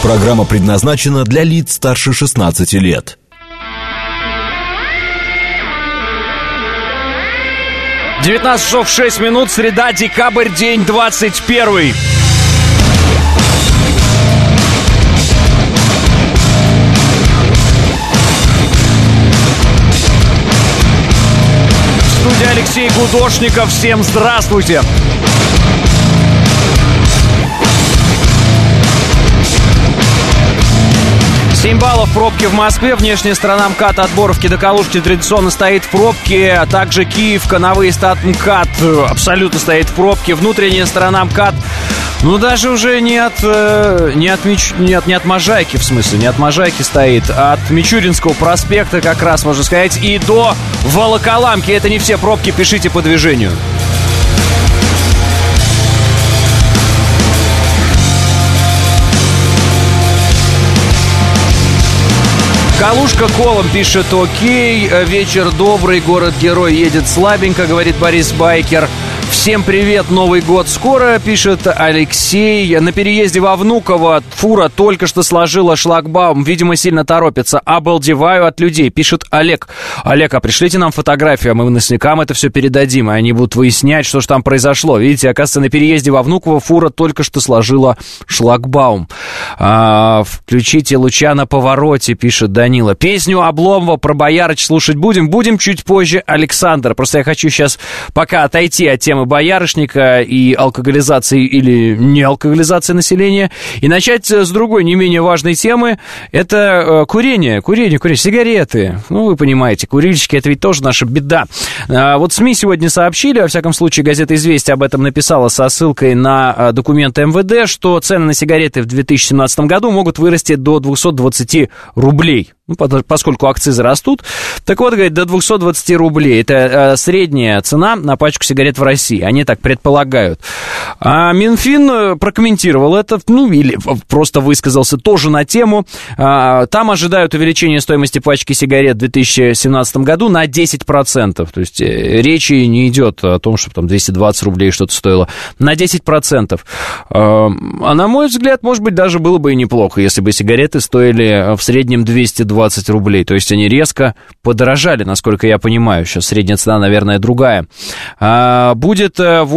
Программа предназначена для лиц старше 16 лет. — 19 часов 6 минут, среда, декабрь, день 21. Студия Алексей Гудошников. Всем здравствуйте. Семь баллов пробки в Москве. Внешняя сторона МКАД от Боровки до Калужки традиционно стоит в пробке. А также Киевка на выезд от МКАД абсолютно стоит в пробке. Внутренняя сторона МКАД, ну даже уже не от Можайки, в смысле, не от Можайки стоит, а от Мичуринского проспекта как раз, можно сказать, и до Волоколамки. Это не все пробки, пишите по движению. Калужка колом пишет: окей, вечер добрый, город-герой едет слабенько, говорит Борис Байкер. Всем привет, Новый год скоро, пишет Алексей. На переезде во Внуково фура только что сложила шлагбаум, видимо, сильно торопится. Обалдеваю от людей, пишет Олег. Олег, а пришлите нам фотографию, а мы новостникам это все передадим, и они будут выяснять, что же там произошло. Видите, оказывается, на переезде во Внуково фура только что сложила шлагбаум. Включите луча на повороте, пишет Данила. Песню Обломова про Боярыч слушать будем? Будем чуть позже, Александр. Просто я хочу сейчас пока отойти от темы боярышника и алкоголизации или не алкоголизации населения и начать с другой, не менее важной темы. Это курение, сигареты. Ну, вы понимаете, курильщики — это ведь тоже наша беда. Вот СМИ сегодня сообщили, во всяком случае, газета «Известия» об этом написала со ссылкой на документы МВД, что цены на сигареты в 2017 году могут вырасти до 220 рублей. Ну, поскольку акцизы растут. Так вот, говорит, до 220 рублей. Это средняя цена на пачку сигарет в России. Они так предполагают. А Минфин прокомментировал это, ну, или просто высказался тоже на тему. Там ожидают увеличения стоимости пачки сигарет в 2017 году на 10%. То есть речи не идет о том, что там 220 рублей что-то стоило. На 10%. А на мой взгляд, может быть, даже было бы и неплохо, если бы сигареты стоили в среднем 220 рублей. То есть они резко подорожали, насколько я понимаю. Сейчас средняя цена, наверное, другая. Будет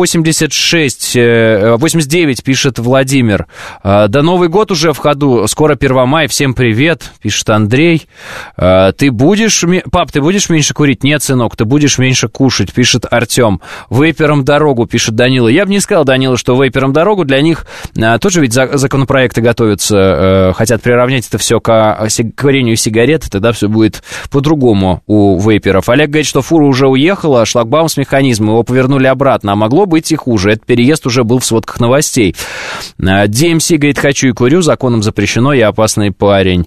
89, пишет Владимир. Да Новый год уже в ходу. Скоро 1 мая. Всем привет, пишет Андрей. Пап, ты будешь меньше курить? Нет, сынок, ты будешь меньше кушать, пишет Артем. Вейперам дорогу, пишет Данила. Я бы не сказал, Данила, что вейперам дорогу. Для них тоже ведь законопроекты готовятся. Хотят приравнять это все к курению сигарет, тогда все будет по-другому у вейперов. Олег говорит, что фура уже уехала, шлагбаум с механизмом, его повернули обратно, а могло быть и хуже. Этот переезд уже был в сводках новостей. DMC говорит, хочу и курю, законом запрещено, я опасный парень.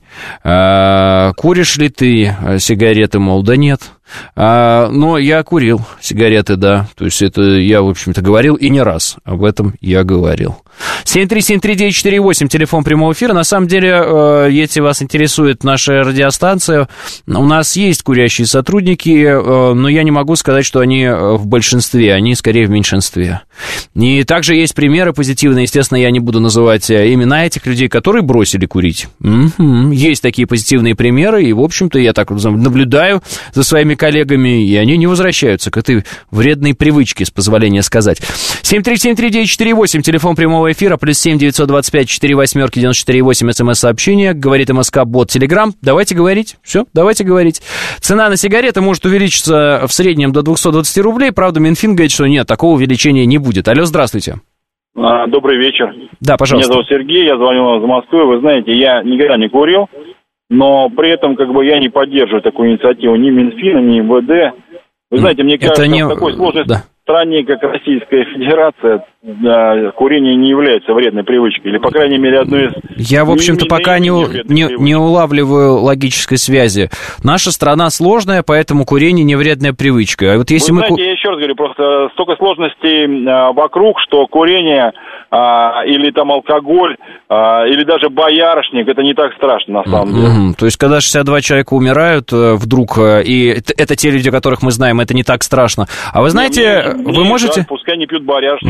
Куришь ли ты сигареты, мол? Да нет. Но я курил сигареты, да. То есть это я, в общем-то, говорил и не раз. Об этом я говорил. 7373948, телефон прямого эфира. На самом деле, если вас интересует наша радиостанция, у нас есть курящие сотрудники, но я не могу сказать, что они в большинстве, они скорее в меньшинстве. И также есть примеры позитивные. Естественно, я не буду называть имена этих людей, которые бросили курить. Есть такие позитивные примеры, и, в общем-то, я так наблюдаю за своими коллегами, и они не возвращаются к этой вредной привычке, с позволения сказать. 7373948, телефон прямого эфира, +7 925 48 94 8, смс-сообщение, говорит МСК-бот, Телеграм. Давайте говорить, все, давайте говорить. Цена на сигареты может увеличиться в среднем до 220 рублей, правда, Минфин говорит, что нет, такого увеличения не будет. Алло, здравствуйте. Добрый вечер. Да, пожалуйста. Меня зовут Сергей, я звоню вам из Москвы. Вы знаете, я никогда не курил, но при этом я не поддерживаю такую инициативу ни Минфина, ни МВД. Вы знаете, мне кажется, в такой сложной стране, как Российская Федерация, курение не является вредной привычкой, или, по крайней мере, одной из... Я, в общем-то, пока не улавливаю логической связи. Наша страна сложная, поэтому курение не вредная привычка. А вот если знаете, я еще раз говорю, просто столько сложностей вокруг, что курение или там алкоголь, или даже боярышник, это не так страшно, на самом деле. То есть, когда 62 человека умирают вдруг, и это те люди, которых мы знаем, это не так страшно. А вы знаете, вы можете... Да, пускай не пьют боярышник, получше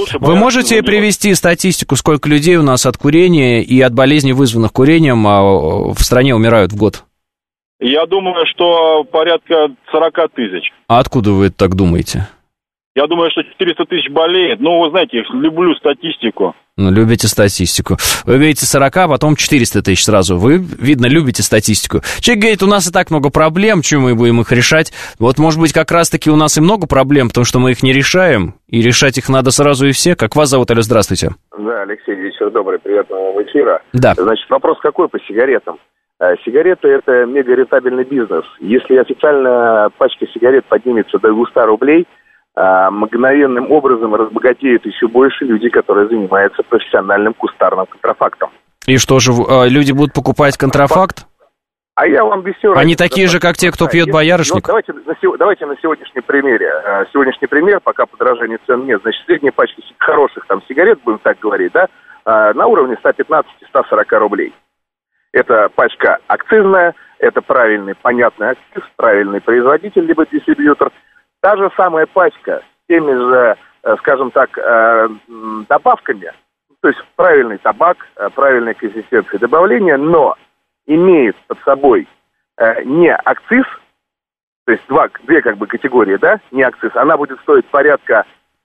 лучше... Вы можете привести статистику, сколько людей у нас от курения и от болезней, вызванных курением, в стране умирают в год? Я думаю, что порядка 40 тысяч. А откуда вы так думаете? Я думаю, что 400 тысяч болеет. Ну, вы знаете, я люблю статистику. Ну, любите статистику. Вы говорите 40, а потом 400 тысяч сразу. Вы, видно, любите статистику. Человек говорит, у нас и так много проблем, чем мы будем их решать? Вот, может быть, как раз-таки у нас и много проблем, потому что мы их не решаем, и решать их надо сразу и все. Как вас зовут, Алло, здравствуйте. Да, Алексей, вечер добрый, приятного вам эфира. Да. Значит, вопрос какой по сигаретам? Сигареты – это мега-рентабельный бизнес. Если официально пачка сигарет поднимется до 200 рублей, мгновенным образом разбогатеют еще больше люди, которые занимаются профессиональным кустарным контрафактом. И что же, люди будут покупать контрафакт? А я вам объясню. Они такие же, как те, кто пьет боярышник? Ну, давайте на сегодняшнем примере. Сегодняшний пример, пока подорожания цен нет. Значит, средняя пачка хороших там сигарет, будем так говорить, да, на уровне 115-140 рублей. Это пачка акцизная, это правильный, понятный акциз, правильный производитель, либо дистрибьютор. Та же самая пачка с теми же, скажем так, добавками, то есть правильный табак, правильная консистенция добавления, но имеет под собой не акциз, то есть две как бы категории, да, не акциз, она будет стоить порядка,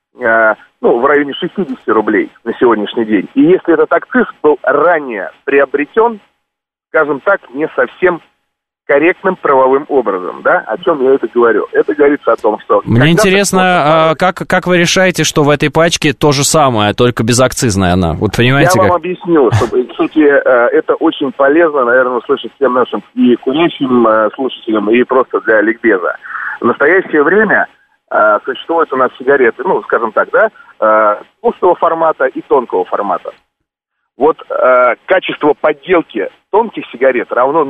в районе 60 рублей на сегодняшний день. И если этот акциз был ранее приобретен, скажем так, не совсем корректным правовым образом, да? О чем я это говорю? Это говорится о том, что... Мне интересно, как вы решаете, что в этой пачке то же самое, только безакцизная она? Вот понимаете, я вам объясню, чтобы, кстати, это очень полезно, наверное, услышать всем нашим и курящим слушателям, и просто для ликбеза. В настоящее время существуют у нас сигареты, скажем так, да, толстого формата и тонкого формата. Вот качество подделки тонких сигарет равно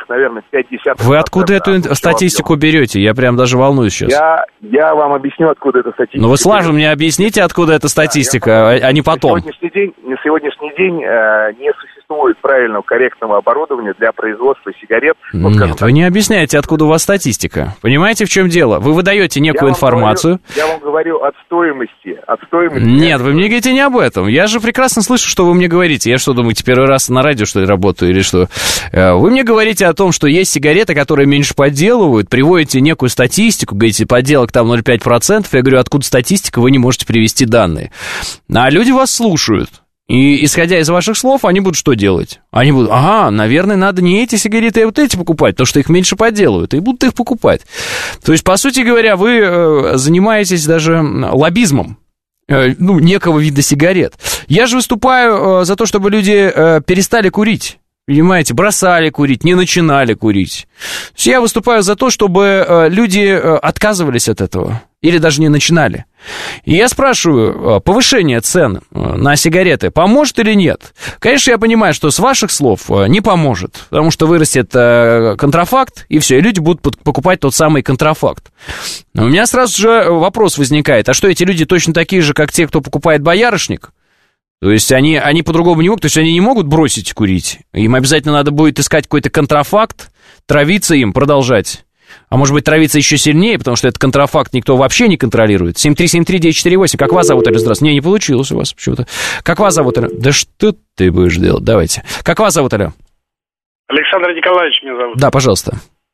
0,5. Вы откуда эту статистику берете? Я прям даже волнуюсь сейчас. Я вам объясню, откуда эта статистика. Ну вы сразу мне объясните, откуда эта статистика, а не потом. На сегодняшний день не существует правильного, корректного оборудования для производства сигарет. Нет, вы не объясняете, откуда у вас статистика. Понимаете, в чем дело? Вы выдаете некую информацию. Я вам говорю от стоимости. Нет, вы мне говорите не об этом. Я же прекрасно слышу, что вы мне говорите. Я что, думаете, первый раз на радио, что ли, работаю или что? Вы мне говорите о том, что есть сигареты, которые меньше подделывают, приводите некую статистику, говорите, подделок там 0,5%. Я говорю, откуда статистика, вы не можете привести данные. А люди вас слушают. И, исходя из ваших слов, они будут что делать? Они будут, наверное, надо не эти сигареты, а вот эти покупать, потому что их меньше подделывают, и будут их покупать. То есть, по сути говоря, вы занимаетесь даже лоббизмом, некого вида сигарет. Я же выступаю за то, чтобы люди перестали курить. Понимаете, бросали курить, не начинали курить. То есть я выступаю за то, чтобы люди отказывались от этого. Или даже не начинали. И я спрашиваю, повышение цен на сигареты поможет или нет? Конечно, я понимаю, что с ваших слов не поможет. Потому что вырастет контрафакт, и все, и люди будут покупать тот самый контрафакт. Но у меня сразу же вопрос возникает. А что, эти люди точно такие же, как те, кто покупает боярышник? То есть они по-другому не могут, то есть они не могут бросить курить. Им обязательно надо будет искать какой-то контрафакт, травиться им, продолжать. А может быть, травиться еще сильнее, потому что этот контрафакт никто вообще не контролирует. 7373948, как вас зовут, Алло, здравствуйте. Не получилось у вас почему-то. Как вас зовут, Алло? Да что ты будешь делать? Давайте. Как вас зовут, Алло? Александр Николаевич меня зовут. Да, пожалуйста.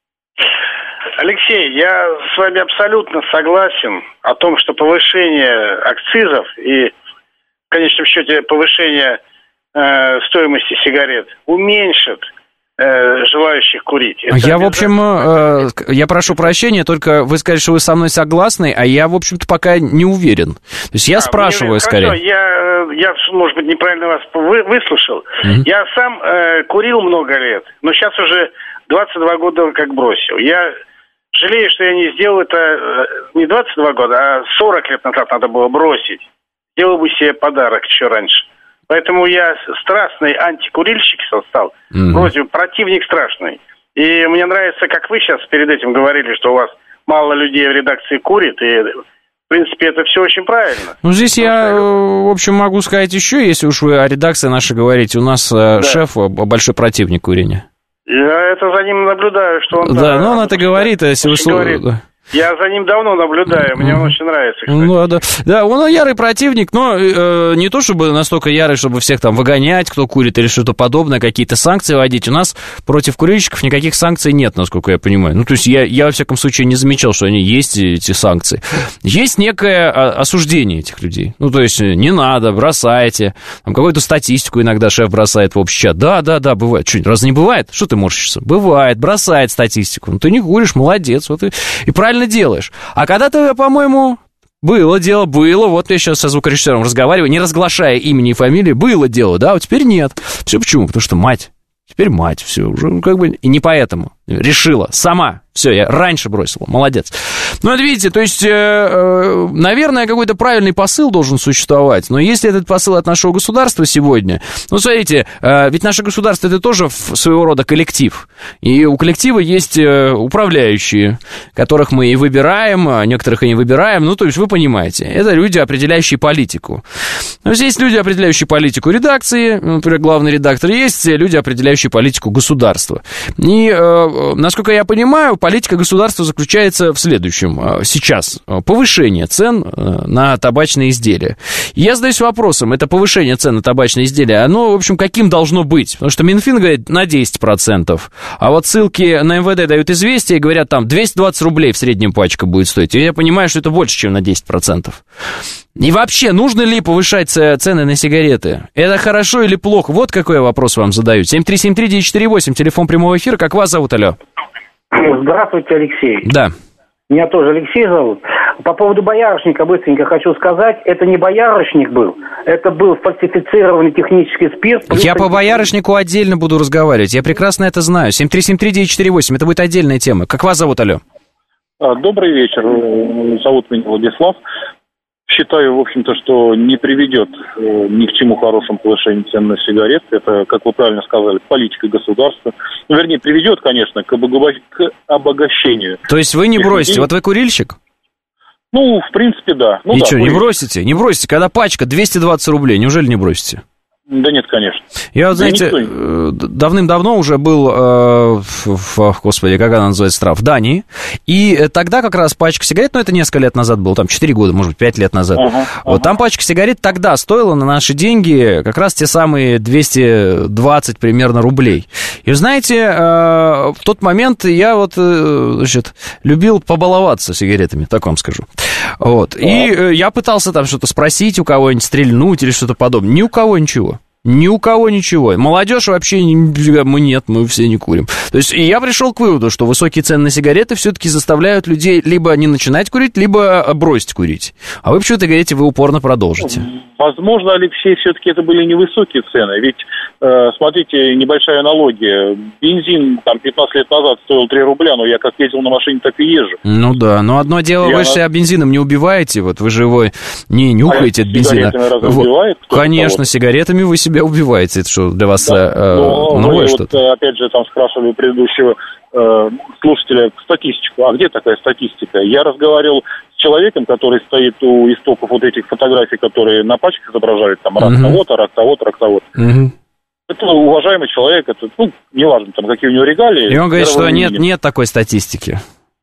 Алексей, я с вами абсолютно согласен о том, что повышение акцизов и, в конечном счете, повышение стоимости сигарет уменьшит желающих курить. Я, в общем, я прошу прощения, только вы сказали, что вы со мной согласны, а я, в общем-то, пока не уверен. То есть я спрашиваю скорее. Хорошо, я, может быть, неправильно вас выслушал. Я сам курил много лет, но сейчас уже 22 года как бросил. Я жалею, что я не сделал это не 22 года, а 40 лет назад надо было бросить. Сделал бы себе подарок еще раньше. Поэтому я страстный антикурильщик стал, вроде противник страшный. И мне нравится, как вы сейчас перед этим говорили, что у вас мало людей в редакции курит, и, в принципе, это все очень правильно. Ну, здесь я, в общем, могу сказать еще, если уж вы о редакции нашей говорите, у нас шеф большой противник курения. Я это за ним наблюдаю, что он... Да, но он это говорит, а если вы... Я за ним давно наблюдаю, мне он очень нравится, кстати. Да, он ярый противник, но не то чтобы настолько ярый, чтобы всех там выгонять, кто курит или что-то подобное, какие-то санкции вводить. У нас против курильщиков никаких санкций нет, насколько я понимаю. Ну, то есть я во всяком случае, не замечал, что они есть, эти санкции. Есть некое осуждение этих людей. Ну, то есть не надо, бросайте. Там какую-то статистику иногда шеф бросает в общий чат. Да, бывает. Что, разве не бывает? Что ты морщишься? Бывает, бросает статистику. Ну, ты не куришь, молодец. Вот и правильно делаешь. А когда ты, по-моему... Было дело, вот я сейчас со звукорежиссером разговариваю, не разглашая имени и фамилии, было дело, да, вот теперь нет. Все почему? Потому что мать. Теперь мать, все, уже как бы... И не поэтому. Решила сама. Все, я раньше бросила. Молодец. Ну, это видите, то есть, наверное, какой-то правильный посыл должен существовать. Но если этот посыл от нашего государства сегодня... Ну, смотрите, ведь наше государство — это тоже своего рода коллектив. И у коллектива есть управляющие, которых мы и выбираем, а некоторых и не выбираем. Ну, то есть, вы понимаете, это люди, определяющие политику. Но здесь люди, определяющие политику редакции, например, главный редактор, есть люди, определяющие политику государства. И, насколько я понимаю, политика государства заключается в следующем. Сейчас повышение цен на табачные изделия. И я задаюсь вопросом, это повышение цен на табачные изделия, оно, в общем, каким должно быть? Потому что Минфин говорит на 10%, а вот ссылки на МВД дают известия и говорят, там 220 рублей в среднем пачка будет стоить. И я понимаю, что это больше, чем на 10%. И вообще, нужно ли повышать цены на сигареты? Это хорошо или плохо? Вот какой я вопрос вам задаю. 7373948, телефон прямого эфира. Как вас зовут, алло? Здравствуйте, Алексей. Да. Меня тоже Алексей зовут. По поводу боярышника быстренько хочу сказать. Это не боярышник был. Это был фальсифицированный технический спирт. Я по боярышнику отдельно буду разговаривать. Я прекрасно это знаю. 7373948. Это будет отдельная тема. Как вас зовут, алло? Добрый вечер. Зовут меня Владислав. Считаю, в общем-то, что не приведет ни к чему хорошему повышению цен на сигареты. Это, как вы правильно сказали, политика государства. Ну, вернее, приведет, конечно, к обогащению. То есть вы не бросите? Вот вы курильщик? Ну, в принципе, да. Ну, и да, что, не бросите? Не бросите, когда пачка 220 рублей, неужели не бросите? Да нет, конечно. Я, вот, знаете, давным-давно уже был, господи, как она называется, страв, в Дании, и тогда как раз пачка сигарет, ну, это несколько лет назад было, там, 4 года, может быть, 5 лет назад, вот там пачка сигарет тогда стоила на наши деньги как раз те самые 220 примерно рублей. И, знаете, в тот момент я вот, значит, любил побаловаться сигаретами, так вам скажу. Вот, и я пытался там что-то спросить у кого-нибудь, стрельнуть или что-то подобное, ни у кого ничего. Ни у кого ничего. Молодежь вообще, мы все не курим. То есть, и я пришел к выводу, что высокие цены на сигареты все-таки заставляют людей либо не начинать курить, либо бросить курить. А вы почему-то говорите, вы упорно продолжите. Возможно, Алексей, все-таки это были невысокие цены. Ведь, смотрите, небольшая аналогия. Бензин там 15 лет назад стоил 3 рубля, но я как ездил на машине, так и езжу. Ну да, но одно дело, вы себя бензином не убиваете, вот вы же его не нюхаете от бензина. Убивает, конечно, сигаретами вы себя убиваете. Это что, для вас новое что-то? Вот, опять же, там спрашивали у предыдущего слушателя статистику. А где такая статистика? Я разговаривал с человеком, который стоит у истоков вот этих фотографий, которые на пачках изображают, там, рак того-то, рак того-то, рак того-то. Это уважаемый человек, это, ну, неважно, там, какие у него регалии. И он говорит, что нет такой статистики.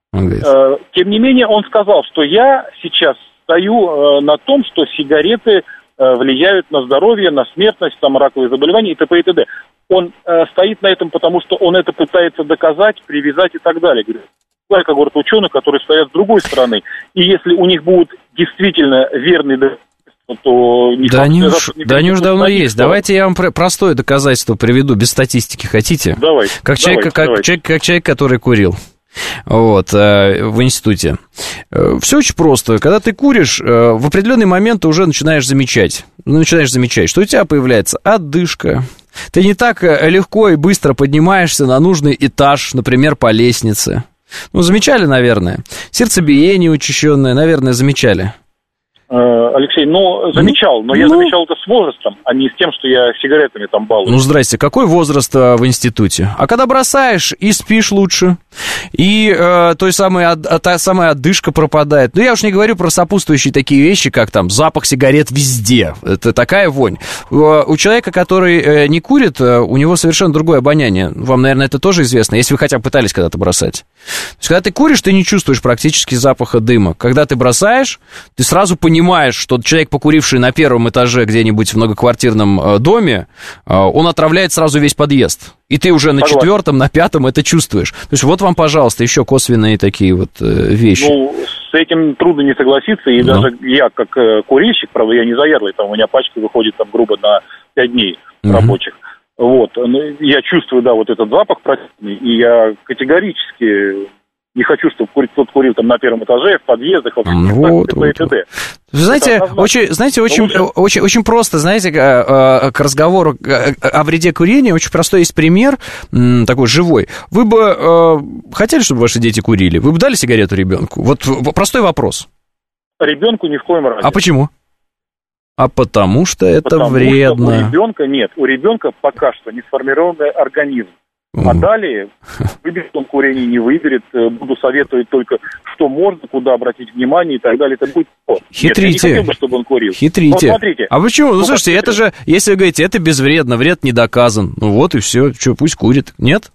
Тем не менее, он сказал, что я сейчас стою на том, что сигареты влияют на здоровье, на смертность, там, раковые заболевания и т.п. и т.д. Он стоит на этом, потому что он это пытается доказать, привязать и так далее. Говорит, когорта ученых, которые стоят с другой стороны. И если у них будут действительно верные доказательства, то... Да они уж давно есть. Давайте я вам простое доказательство приведу, без статистики. Хотите? Давайте. Как человек, который курил. Вот, в институте. Все очень просто. Когда ты куришь, в определенный момент ты уже начинаешь замечать, что у тебя появляется одышка. Ты не так легко и быстро поднимаешься на нужный этаж, например, по лестнице. Ну, замечали, наверное. Сердцебиение учащенное, наверное, замечали. Алексей, замечал, но я замечал это с возрастом, а не с тем, что я сигаретами там балуюсь. Ну, здрасте, какой возраст в институте? А когда бросаешь и спишь лучше? И та самая одышка пропадает. Ну, я уж не говорю про сопутствующие такие вещи, как там запах сигарет везде. Это такая вонь. У человека, который не курит, у него совершенно другое обоняние. Вам, наверное, это тоже известно, если вы хотя бы пытались когда-то бросать. То есть, когда ты куришь, ты не чувствуешь практически запаха дыма. Когда ты бросаешь, ты сразу понимаешь, что человек, покуривший на первом этаже где-нибудь в многоквартирном доме, он отравляет сразу весь подъезд. И ты уже на четвертом, на пятом это чувствуешь. То есть вот вам, пожалуйста, еще косвенные такие вот вещи. Ну, с этим трудно не согласиться. И даже я, как курильщик, правда, я не заядлый, там у меня пачка выходит там грубо на 5 дней рабочих. Вот. Я чувствую, да, вот этот запах противный, и я категорически не хочу, чтобы кто-то курил там на первом этаже, в подъездах, в т.д. Знаете, очень просто, знаете, к разговору о вреде курения, очень простой есть пример, такой живой. Вы бы хотели, чтобы ваши дети курили? Вы бы дали сигарету ребенку? Вот простой вопрос. Ребенку ни в коем разе. А почему? А потому что это вредно. Что у ребенка пока что не сформированный организм. А далее, выберет он курение, не выберет, буду советовать только, что можно, куда обратить внимание и так далее. Это будет Хитрите. Нет, я не хотел бы, чтобы он курил. Хитрите. Но смотрите. А почему? Ну, слушайте, это же, если вы говорите, это безвредно, вред не доказан. Ну вот и все. Что, пусть курит. Нет?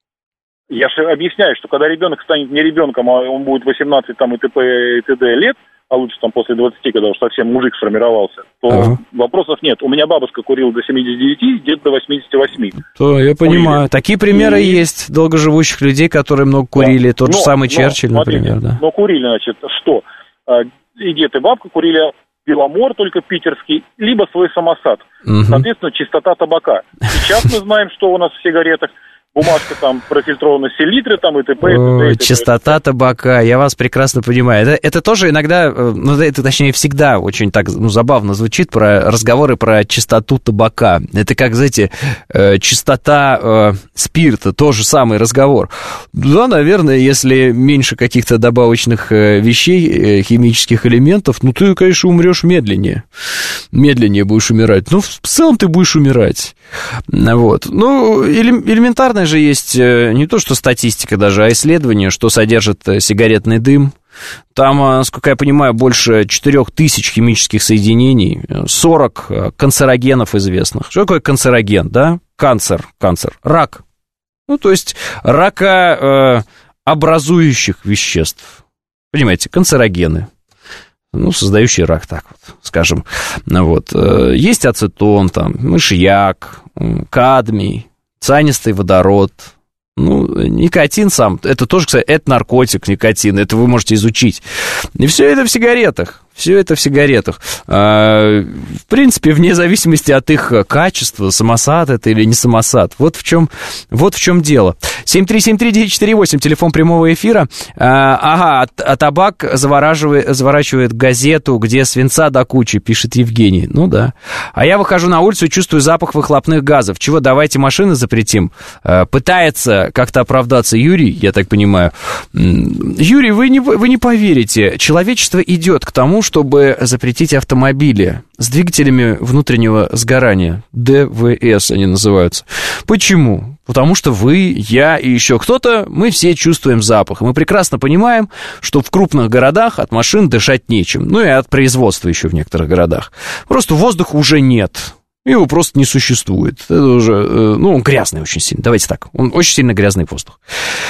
Я же объясняю, что когда ребенок станет не ребенком, а он будет 18 там, и т.п. и т.д. лет, а лучше там после 20, когда уж совсем мужик сформировался, то вопросов нет. У меня бабушка курила до 79, дед до 88. То я понимаю. Такие примеры есть долгоживущих людей, которые много курили. Тот же самый Черчилль, например. Да. Но курили, значит, что? И дед, и бабка курили Беломор, только питерский, либо свой самосад. Соответственно, чистота табака. Сейчас мы знаем, что у нас в сигаретах. Бумажка там профильтрована селитры, там и т.п. Чистота табака, я вас прекрасно понимаю. Это тоже иногда, ну, это точнее всегда очень так, ну, забавно звучит, про разговоры про чистоту табака. Это как, знаете, чистота спирта, тоже самый разговор. Да, наверное, если меньше каких-то добавочных вещей, химических элементов, ну, ты, конечно, умрешь медленнее. Медленнее будешь умирать. Ну, в целом ты будешь умирать. Вот. Ну, элементарно же есть не то что статистика даже, а исследование, что содержит сигаретный дым. Там, насколько я понимаю, больше 4000 химических соединений, 40 канцерогенов известных. Что такое канцероген, да? Канцер, рак. Ну, то есть ракообразующих веществ. Понимаете, канцерогены. Ну, создающий рак, так вот, скажем. Вот. Есть ацетон, там, мышьяк, кадмий, цианистый водород. Ну, никотин сам, это тоже, кстати, это наркотик, никотин, это вы можете изучить. И все это в сигаретах. Все это в сигаретах. В принципе, вне зависимости от их качества, самосад это или не самосад. Вот в чем дело. 7373948, телефон прямого эфира. А табак заворачивает газету, где свинца до кучи, пишет Евгений. Ну да. А я выхожу на улицу и чувствую запах выхлопных газов. Чего, давайте машины запретим? Пытается как-то оправдаться Юрий, я так понимаю. Юрий, вы не поверите. Человечество идет к тому, чтобы запретить автомобили с двигателями внутреннего сгорания. ДВС они называются. Почему? Потому что вы, я и еще кто-то, мы все чувствуем запах. Мы прекрасно понимаем, что в крупных городах от машин дышать нечем. Ну и от производства еще в некоторых городах. Просто воздуха уже нет. Его просто не существует. Это уже, ну, он грязный очень сильно. Давайте так, он очень сильно грязный воздух.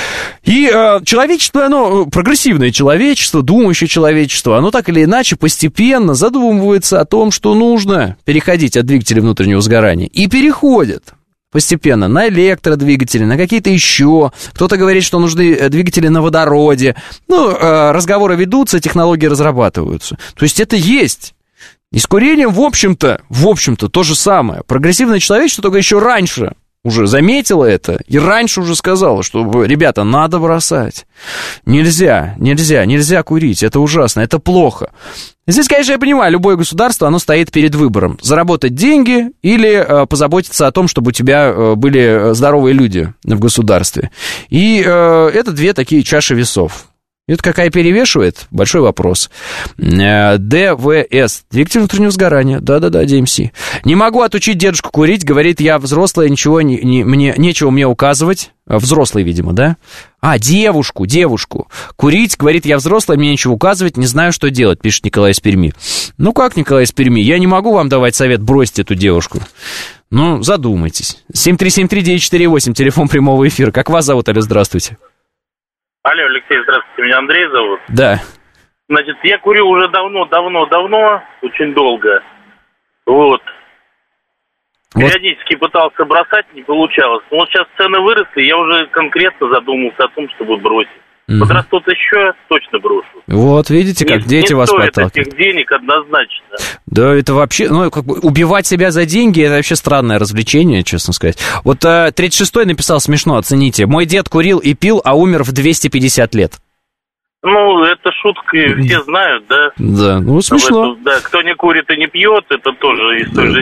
И человечество, оно, прогрессивное человечество, думающее человечество, оно так или иначе постепенно задумывается о том, что нужно переходить от двигателя внутреннего сгорания. И переходит постепенно на электродвигатели, на какие-то еще. Кто-то говорит, что нужны двигатели на водороде. Ну, разговоры ведутся, технологии разрабатываются. То есть это есть. И с курением, в общем-то, то же самое. Прогрессивное человечество только еще раньше уже заметило это и раньше уже сказало, что, ребята, надо бросать. Нельзя курить, это ужасно, это плохо. Здесь, конечно, я понимаю, любое государство, оно стоит перед выбором. Заработать деньги или позаботиться о том, чтобы у тебя были здоровые люди в государстве. И это две такие чаши весов. Это какая перевешивает? Большой вопрос. ДВС. Двигатель внутреннего сгорания. Да-да-да, DMC. Не могу отучить дедушку курить. Говорит, я взрослая, ничего нечего мне указывать. Взрослый, видимо, да? Девушку. Курить, говорит, я взрослая, мне нечего указывать, не знаю, что делать, пишет Николай из Перми. Ну как, Николай из Перми? Я не могу вам давать совет, бросьте эту девушку. Ну, задумайтесь. 7373948, телефон прямого эфира. Как вас зовут, алло, здравствуйте. Алло, Алексей, здравствуйте, меня Андрей зовут. Да. Значит, я курю уже давно, очень долго. Вот. Периодически пытался бросать, не получалось. Но вот сейчас цены выросли, я уже конкретно задумался о том, чтобы бросить. Подрастут еще, точно брошу. Вот, видите, как дети вас подталкивают. Не стоит этих денег однозначно. Да, это вообще, как бы убивать себя за деньги, это вообще странное развлечение, честно сказать. Вот 36-й написал смешно, оцените. Мой дед курил и пил, а умер в 250 лет. Ну, это шутка, все знают, да? Да, смешно. Да, кто не курит и не пьет, это тоже из той же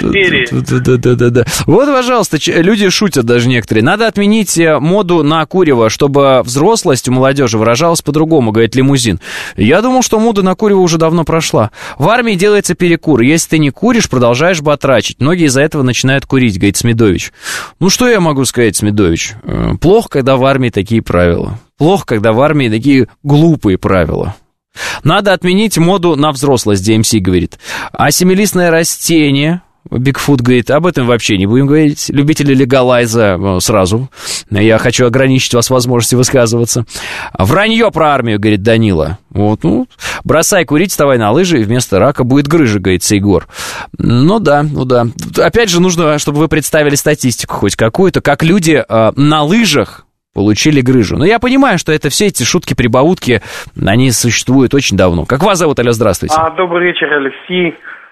серии. Да. Вот, пожалуйста, люди шутят даже некоторые. Надо отменить моду на курево, чтобы взрослость у молодежи выражалась по-другому, говорит Лимузин. Я думал, что мода на курево уже давно прошла. В армии делается перекур. Если ты не куришь, продолжаешь батрачить. Многие из-за этого начинают курить, говорит Смедович. Ну, что я могу сказать, Смедович? Плохо, когда в армии такие правила. Плохо, когда в армии такие глупые правила. Надо отменить моду на взрослость, DMC говорит. А семилистное растение, Бигфут говорит, об этом вообще не будем говорить. Любители легалайза сразу. Я хочу ограничить вас в возможности высказываться. Вранье про армию, говорит Данила. Вот, бросай курить, вставай на лыжи, и вместо рака будет грыжа, говорит Егор. Ну да. Опять же, нужно, чтобы вы представили статистику хоть какую-то, как люди на лыжах получили грыжу. Но я понимаю, что это все эти шутки-прибаутки, они существуют очень давно. Как вас зовут, алло, здравствуйте. Добрый вечер, Алексей.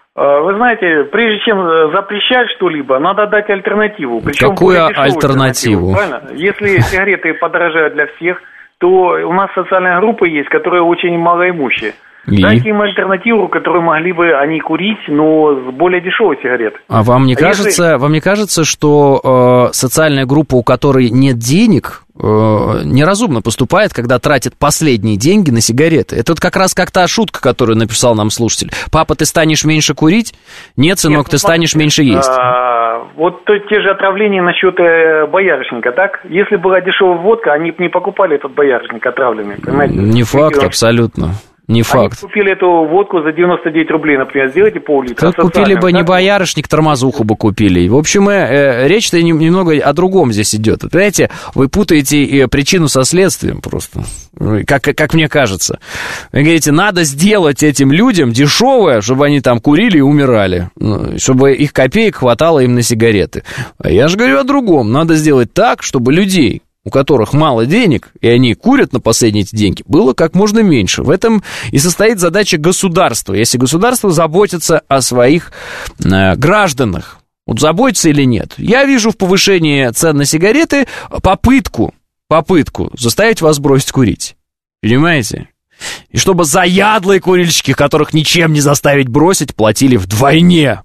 Вы знаете, прежде чем запрещать что-либо, надо дать альтернативу. Причем какую альтернативу? Правильно? Если сигареты подорожают для всех, то у нас социальная группа есть, которая очень малоимущая. Дайте им альтернативу, которую могли бы они курить, но с более дешевой сигареты. А вам не кажется, что социальная группа, у которой нет денег, неразумно поступает, когда тратит последние деньги на сигареты? Это вот как раз как та шутка, которую написал нам слушатель. Папа, ты станешь меньше курить? Нет, сынок, ты станешь меньше есть. Вот те же отравления насчет боярышника, так? Если была дешевая водка, они бы не покупали этот боярышник отравленный, понимаете? Не факт, абсолютно. Не факт. Они купили эту водку за 99 рублей, например, сделайте пол-литра. Как купили бы не боярышник, тормозуху бы купили. В общем, речь-то немного о другом здесь идет. Понимаете, вы путаете причину со следствием просто, как мне кажется. Вы говорите, надо сделать этим людям дешевое, чтобы они там курили и умирали, чтобы их копеек хватало им на сигареты. А я же говорю о другом. Надо сделать так, чтобы людей, у которых мало денег, и они курят на последние эти деньги, было как можно меньше. В этом и состоит задача государства. Если государство заботится о своих гражданах, вот заботится или нет. Я вижу в повышении цен на сигареты попытку заставить вас бросить курить. Понимаете? И чтобы заядлые курильщики, которых ничем не заставить бросить, платили вдвойне.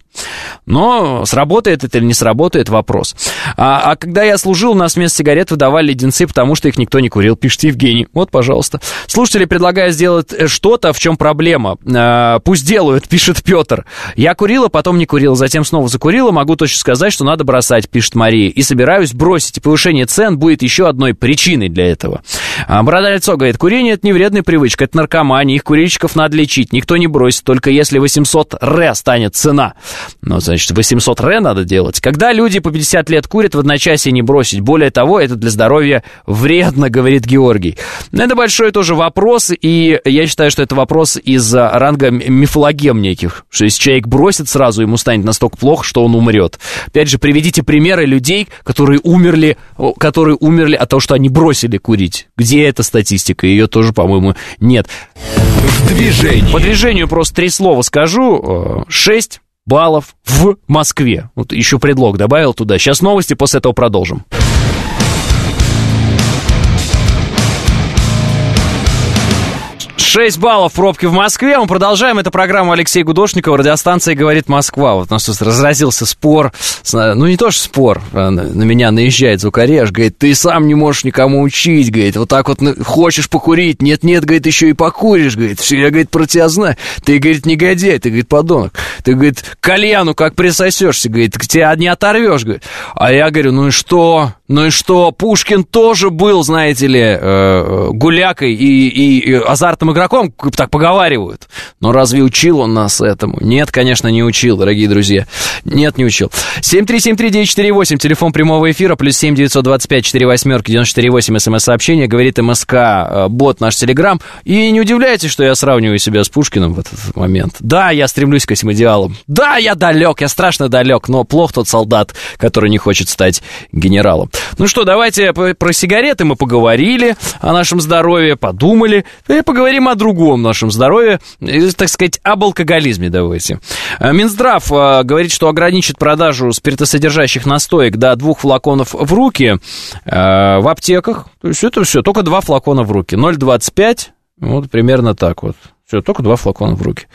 Но сработает это или не сработает, вопрос. А когда я служил, у нас вместо сигарет выдавали леденцы, потому что их никто не курил, пишет Евгений. Вот, пожалуйста. Слушатели предлагают сделать что-то, в чем проблема. Пусть делают, пишет Петр. Я курила, потом не курила, затем снова закурила. Могу точно сказать, что надо бросать, пишет Мария. И собираюсь бросить. И повышение цен будет еще одной причиной для этого. Борода лицо говорит, курение — это не вредная привычка, это наркомания. Их курильщиков надо лечить. Никто не бросит, только если 800 ре станет цена. Ну, значит, 800 ре надо делать. Когда люди по 50 лет курят, в одночасье не бросить. Более того, это для здоровья вредно, говорит Георгий. Это большой тоже вопрос, и я считаю, что это вопрос из ранга мифологем неких. Что если человек бросит сразу, ему станет настолько плохо, что он умрет. Опять же, приведите примеры людей, которые умерли от того, что они бросили курить. Где эта статистика? Ее тоже, по-моему, нет. В движении. По движению просто 3 слова скажу. 6 баллов в Москве. Вот еще предлог добавил туда. Сейчас новости, после этого продолжим. 6 баллов пробки в Москве. Мы продолжаем. Это программа Алексея Гудошникова. Радиостанция «Говорит Москва». Вот у нас тут разразился спор. Ну, не то что спор. На меня наезжает звукореж. Говорит, ты сам не можешь никому учить. Говорит, вот так вот хочешь покурить. Нет-нет, говорит, еще и покуришь. Говорит, все, я, говорит, про тебя знаю. Ты, говорит, негодяй. Ты, говорит, подонок. Ты, говорит, кальяну как присосешься. Говорит, тебя не оторвешь. Говорит. А я говорю, ну и что? Ну и что? Пушкин тоже был, знаете ли, гулякой и азартным игроком, так поговаривают. Но разве учил он нас этому? Нет, конечно, не учил, дорогие друзья. Нет, не учил. 7373948, телефон прямого эфира, плюс 7-925-48-94-8, смс-сообщение, говорит МСК, бот наш Телеграм. И не удивляйтесь, что я сравниваю себя с Пушкиным в этот момент. Да, я стремлюсь к этим идеалам. Да, я далек, я страшно далек, но плох тот солдат, который не хочет стать генералом. Ну что, давайте про сигареты мы поговорили, о нашем здоровье, подумали. И поговорим о другом нашем здоровье, так сказать, об алкоголизме давайте. Минздрав говорит, что ограничит продажу спиртосодержащих настоек до 2 флаконов в руки в аптеках. То есть это все, только 2 флакона в руки. 0,25, вот примерно так вот. Все, только 2 флакона в руки.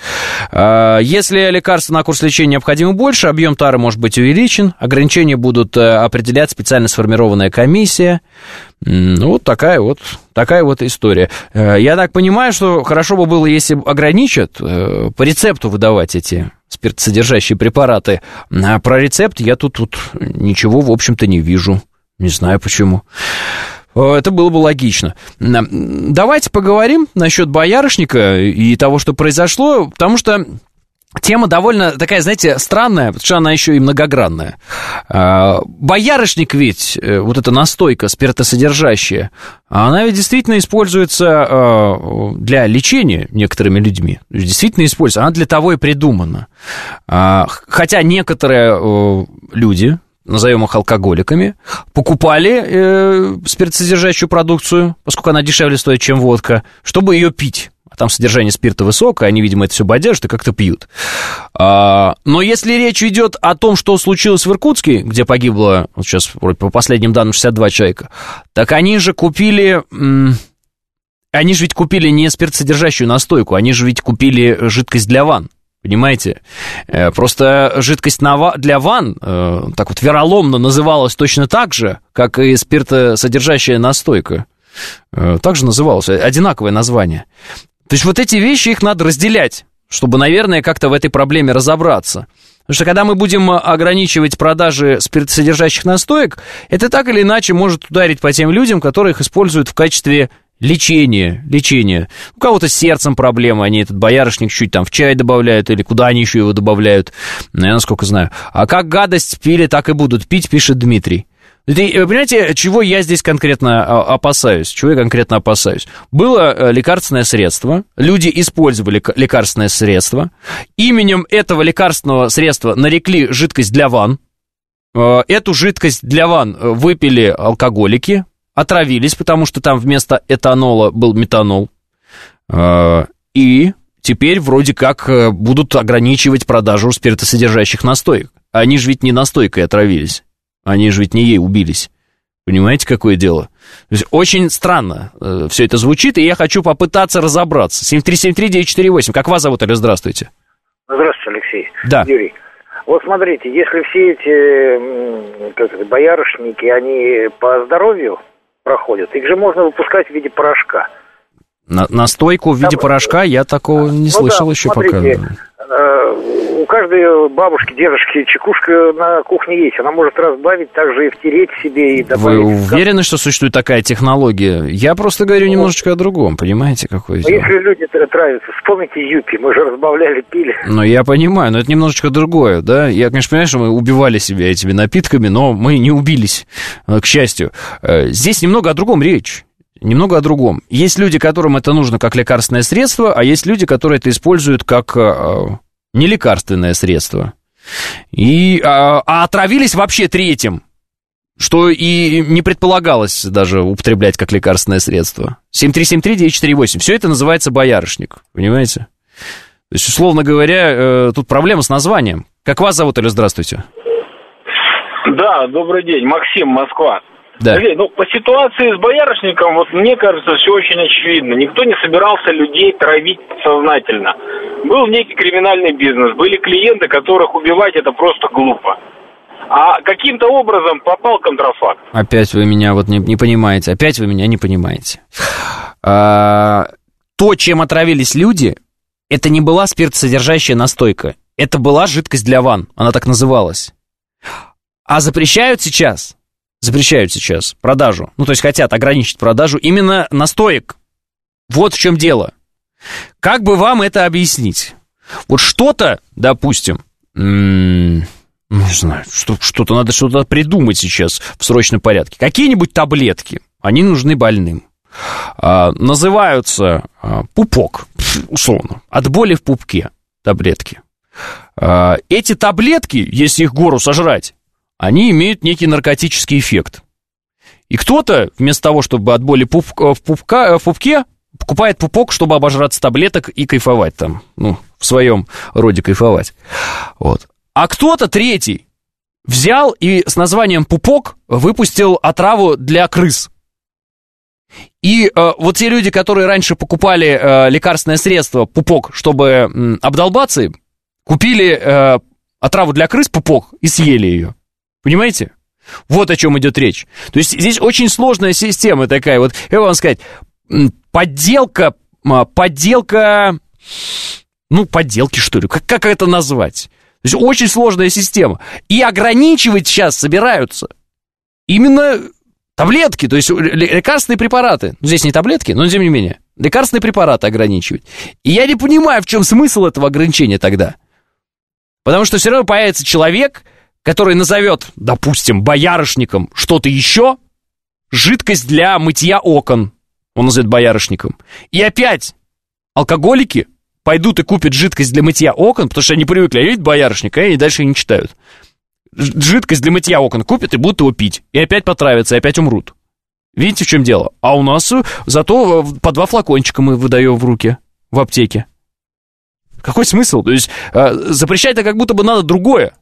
Если лекарства на курс лечения необходимо больше, объем тары может быть увеличен. Ограничения будут определять специально сформированная комиссия. Ну, вот такая вот история. Я так понимаю, что хорошо бы было, если ограничат по рецепту выдавать эти спиртосодержащие препараты. А про рецепт я тут ничего, в общем-то, не вижу. Не знаю почему. Это было бы логично. Давайте поговорим насчет боярышника и того, что произошло, потому что тема довольно такая, знаете, странная, потому что она еще и многогранная. Боярышник ведь, вот эта настойка спиртосодержащая, она ведь действительно используется для лечения некоторыми людьми. Действительно используется, она для того и придумана. Хотя некоторые люди, назовем их алкоголиками, покупали спиртосодержащую продукцию, поскольку она дешевле стоит, чем водка, чтобы ее пить. А там содержание спирта высокое, они, видимо, это все бодяжат и как-то пьют. Но если речь идет о том, что случилось в Иркутске, где погибло, вот сейчас, по последним данным, 62 человека, так они же ведь купили не спиртосодержащую настойку, они же ведь купили жидкость для ванн. Понимаете? Просто жидкость для ванн так вот вероломно называлась точно так же, как и спиртосодержащая настойка. Так же называлась, одинаковое название. То есть вот эти вещи, их надо разделять, чтобы, наверное, как-то в этой проблеме разобраться. Потому что когда мы будем ограничивать продажи спиртосодержащих настоек, это так или иначе может ударить по тем людям, которые их используют в качестве лечение. У кого-то с сердцем проблемы, они этот боярышник чуть там в чай добавляют, или куда они еще его добавляют, я насколько знаю. А как гадость пили, так и будут пить, пишет Дмитрий. Вы понимаете, чего я здесь конкретно опасаюсь? Было лекарственное средство, люди использовали лекарственное средство, именем этого лекарственного средства нарекли жидкость для ванн, эту жидкость для ванн выпили алкоголики, отравились, потому что там вместо этанола был метанол. И теперь вроде как будут ограничивать продажу спиртосодержащих настоек. Они же ведь не настойкой отравились. Они же ведь не ей убились. Понимаете, какое дело? То есть очень странно все это звучит, и я хочу попытаться разобраться. 7373948. Как вас зовут, Алло, здравствуйте. Здравствуйте, Алексей. Да. Юрий. Вот смотрите, если все эти боярышники, они по здоровью проходят, их же можно выпускать в виде порошка. Настойку в виде порошка я такого не слышал еще смотрите, пока. У каждой бабушки, дедушки чекушка на кухне есть. Она может разбавить, также и втереть себе и добавить. Вы уверены, что существует такая технология? Я просто говорю немножечко о другом, понимаете, какое дело? Если люди травятся, вспомните Юпи, мы же разбавляли, пили. Ну, я понимаю, но это немножечко другое, да? Я, конечно, понимаю, что мы убивали себя этими напитками, но мы не убились, к счастью. Здесь немного о другом речь. Немного о другом. Есть люди, которым это нужно как лекарственное средство, а есть люди, которые это используют как нелекарственное средство. А отравились вообще третьим, что и не предполагалось даже употреблять как лекарственное средство. 7373948. Все это называется боярышник, понимаете? То есть, условно говоря, тут проблема с названием. Как вас зовут, Алло, здравствуйте? Да, добрый день, Максим, Москва. Да. Ну, по ситуации с боярышником, вот мне кажется, все очень очевидно. Никто не собирался людей травить сознательно. Был некий криминальный бизнес, были клиенты, которых убивать это просто глупо. А каким-то образом попал контрафакт. Опять вы меня вот не понимаете. Опять вы меня не понимаете. То, чем отравились люди, это не была спиртосодержащая настойка. Это была жидкость для ванн. Она так называлась. А запрещают сейчас продажу. Ну, то есть хотят ограничить продажу именно настоек. Вот в чем дело. Как бы вам это объяснить? Вот что-то, допустим, не знаю, что-то надо что-то придумать сейчас в срочном порядке. Какие-нибудь таблетки, они нужны больным. Называются пупок, условно, от боли в пупке таблетки. Эти таблетки, если их гору сожрать, они имеют некий наркотический эффект. И кто-то, вместо того, чтобы от боли в пупке, покупает пупок, чтобы обожраться таблеток и кайфовать там. Ну, в своем роде кайфовать. Вот. А кто-то третий взял и с названием пупок выпустил отраву для крыс. И вот те люди, которые раньше покупали лекарственное средство пупок, чтобы обдолбаться им, купили отраву для крыс пупок и съели ее. Понимаете? Вот о чем идет речь. То есть здесь очень сложная система такая. Вот, я вам сказать, подделка, ну, подделки, что ли, как это назвать? То есть очень сложная система. И ограничивать сейчас собираются именно таблетки, то есть лекарственные препараты. Ну, здесь не таблетки, но тем не менее. Лекарственные препараты ограничивать. И я не понимаю, в чем смысл этого ограничения тогда. Потому что все равно появится человек, который назовет, допустим, боярышником что-то еще, жидкость для мытья окон, он назовет боярышником. И опять алкоголики пойдут и купят жидкость для мытья окон, потому что они привыкли, они видят боярышника, и они дальше не читают. Жидкость для мытья окон купят и будут его пить. И опять потравятся, и опять умрут. Видите, в чем дело? А у нас зато по 2 флакончика мы выдаем в руки в аптеке. Какой смысл? То есть запрещать-то как будто бы надо другое.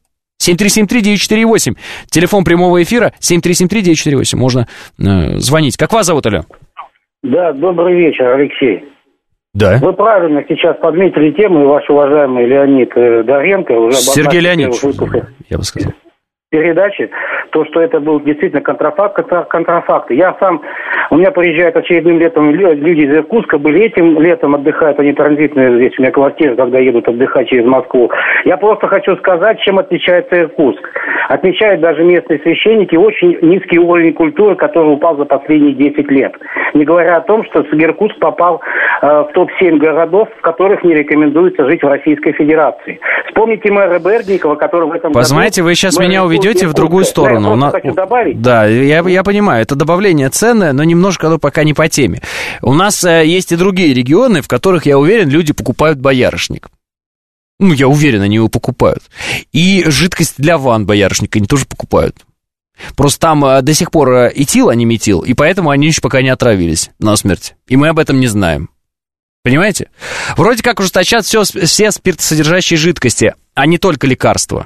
7373948. Телефон прямого эфира 7373948. Можно звонить. Как вас зовут, алло? Да, добрый вечер, Алексей. Да. Вы правильно сейчас подметили тему, и ваш уважаемый Леонид Доренко уже Сергей Леонидович, я бы сказал. Передачи, то, что это был действительно контрафакт. Я сам, у меня приезжают очередным летом люди из Иркутска, были этим летом отдыхают, они транзитные здесь, у меня квартира, когда едут отдыхать через Москву. Я просто хочу сказать, чем отличается Иркутск. Отмечают даже местные священники очень низкий уровень культуры, который упал за последние 10 лет. Не говоря о том, что Иркутск попал в топ-7 городов, в которых не рекомендуется жить в Российской Федерации. Вспомните мэра Бердникова, который в этом году... Знаете, вы сейчас меня уведете в другую сторону. Да, я хочу добавить. Да, я понимаю, это добавление ценное, но немножко оно пока не по теме. У нас есть и другие регионы, в которых, я уверен, люди покупают боярышник. Ну, я уверен, они его покупают. И жидкость для ванн боярышника они тоже покупают. Просто там до сих пор этил, а не метил, и поэтому они еще пока не отравились насмерть. И мы об этом не знаем. Понимаете? Вроде как ужесточат все спиртосодержащие жидкости, а не только лекарства.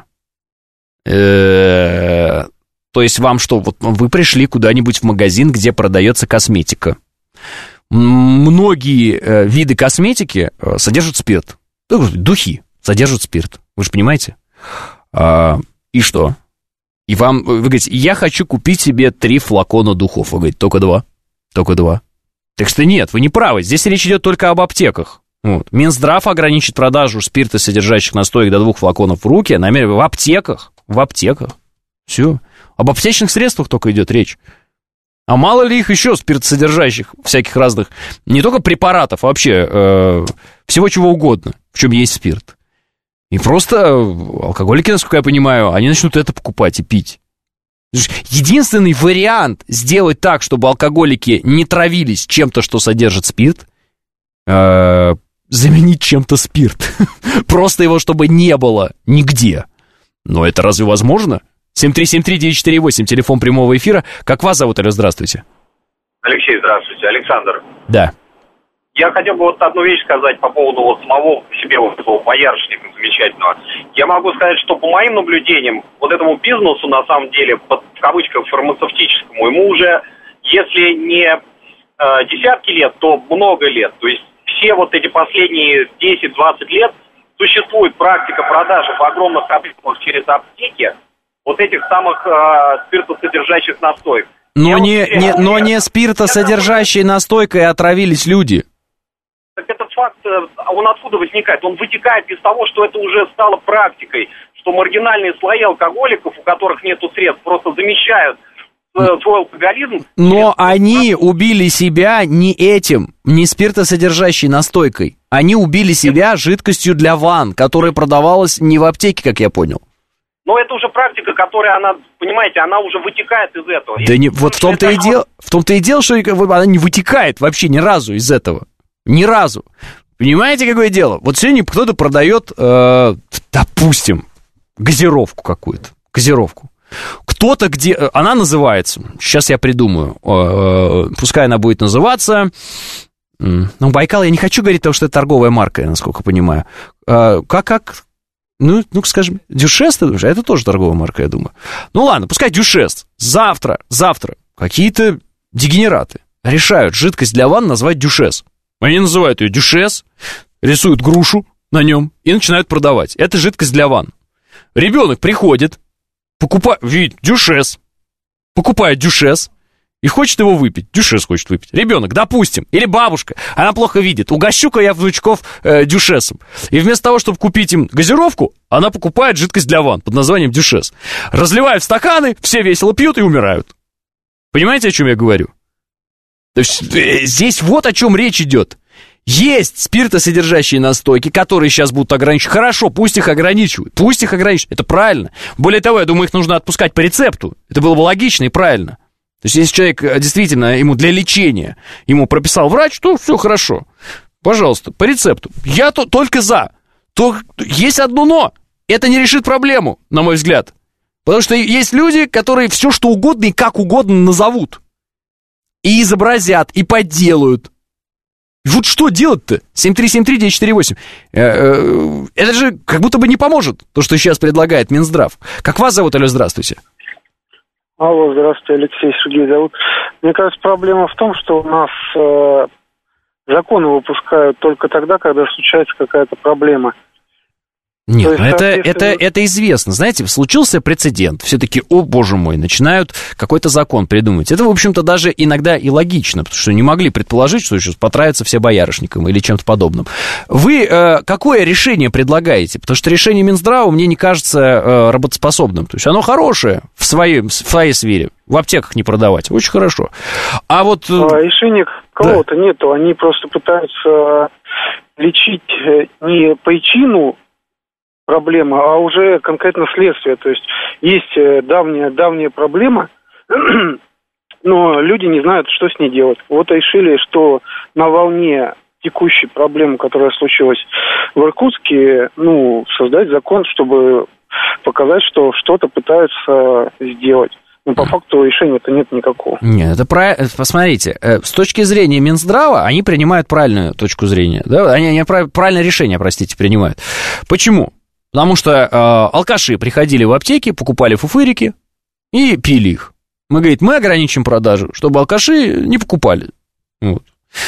То есть вам что, вот вы пришли куда-нибудь в магазин, где продается косметика. Многие виды косметики содержат спирт. Духи содержат спирт. Вы же понимаете? И что? И вам, вы говорите, я хочу купить себе 3 флакона духов. Вы говорите, только 2. Только 2. Так что нет, вы не правы. Здесь речь идет только об аптеках. Вот. Минздрав ограничит продажу спиртосодержащих настоек до 2 флаконов в руки, в аптеках. В аптеках. Все. Об аптечных средствах только идет речь. А мало ли их еще спиртосодержащих, всяких разных, не только препаратов, а вообще всего чего угодно, в чем есть спирт. И просто алкоголики, насколько я понимаю, они начнут это покупать и пить. Единственный вариант сделать так, чтобы алкоголики не травились чем-то, что содержит спирт, заменить чем-то спирт. Просто его, чтобы не было нигде. Но это разве возможно? 7373948, телефон прямого эфира. Как вас зовут, алло, здравствуйте. Алексей, здравствуйте. Александр. Да. Я хотел бы вот одну вещь сказать по поводу вот самого себе вот этого боярышника замечательного. Я могу сказать, что по моим наблюдениям, вот этому бизнесу, на самом деле, в кавычках фармацевтическому, ему уже, если не десятки лет, то много лет. То есть все вот эти последние 10-20 лет существует практика продажи в огромных объемах через аптеки вот этих самых спиртосодержащих настоек. Но не спиртосодержащей настойкой отравились люди. Так этот факт, он откуда возникает? Он вытекает из того, что это уже стало практикой, что маргинальные слои алкоголиков, у которых нету средств, просто замещают свой алкоголизм. Но они убили себя не этим, не спиртосодержащей настойкой. Они убили себя жидкостью для ванн, которая продавалась не в аптеке, как я понял. Но это уже практика, которая, она, понимаете, она уже вытекает из этого. Да не, вот в том-то и дело, что она не вытекает вообще ни разу из этого. Ни разу. Понимаете, какое дело? Вот сегодня кто-то продает, допустим, газировку какую-то. Газировку. Кто-то где... Она называется... Сейчас я придумаю. Пускай она будет называться... Ну, Байкал я не хочу говорить, потому что это торговая марка, я насколько понимаю. Как? Ну, скажем, Дюшес, это тоже торговая марка, я думаю. Ну, ладно, пускай Дюшес. Завтра какие-то дегенераты решают жидкость для ванн назвать Дюшес. Они называют ее Дюшес, рисуют грушу на нем и начинают продавать. Это жидкость для ванн. Ребенок приходит, видит Дюшес, покупает Дюшес и хочет его выпить. Дюшес хочет выпить. Ребенок, допустим, или бабушка, она плохо видит. Угощу-ка я внучков Дюшесом. И вместо того, чтобы купить им газировку, она покупает жидкость для ванн под названием Дюшес. Разливает в стаканы, все весело пьют и умирают. Понимаете, о чем я говорю? То есть, здесь вот о чем речь идет. Есть спиртосодержащие настойки, которые сейчас будут ограничивать. Хорошо, пусть их ограничивают. Это правильно. Более того, я думаю, их нужно отпускать по рецепту. Это было бы логично и правильно. То есть, если человек действительно ему для лечения ему прописал врач, то все хорошо. Пожалуйста, по рецепту. Я только за. Есть одно но. Это не решит проблему, на мой взгляд. Потому что есть люди, которые все что угодно и как угодно назовут. И изобразят, и подделают. Вот что делать-то? 7373948. Это же как будто бы не поможет, то, что сейчас предлагает Минздрав. Как вас зовут? Алло, здравствуйте. Алло, здравствуйте, Алексей, Сергей зовут. Мне кажется, проблема в том, что у нас законы выпускают только тогда, когда случается какая-то проблема. Нет, это известно. Знаете, случился прецедент. Все-таки, о боже мой, начинают какой-то закон придумывать. Это, в общем-то, даже иногда и логично, потому что не могли предположить, что сейчас потравятся все боярышником или чем-то подобным. Вы какое решение предлагаете? Потому что решение Минздрава мне не кажется работоспособным. То есть оно хорошее в своей сфере. В аптеках не продавать. Очень хорошо. А вот... Решения кого-то нету. Они просто пытаются лечить не причину проблема, а уже конкретно следствие. То есть давняя проблема, но люди не знают, что с ней делать. Вот решили, что на волне текущей проблемы, которая случилась в Иркутске, создать закон, чтобы показать, что что-то пытаются сделать. Но по факту решения-то нет никакого. Нет, это правильно. Посмотрите, с точки зрения Минздрава, они принимают правильную точку зрения. Да? Они правильное решение, принимают. Почему? Потому что алкаши приходили в аптеки, покупали фуфырики и пили их. Мы ограничим продажу, чтобы алкаши не покупали. Вот.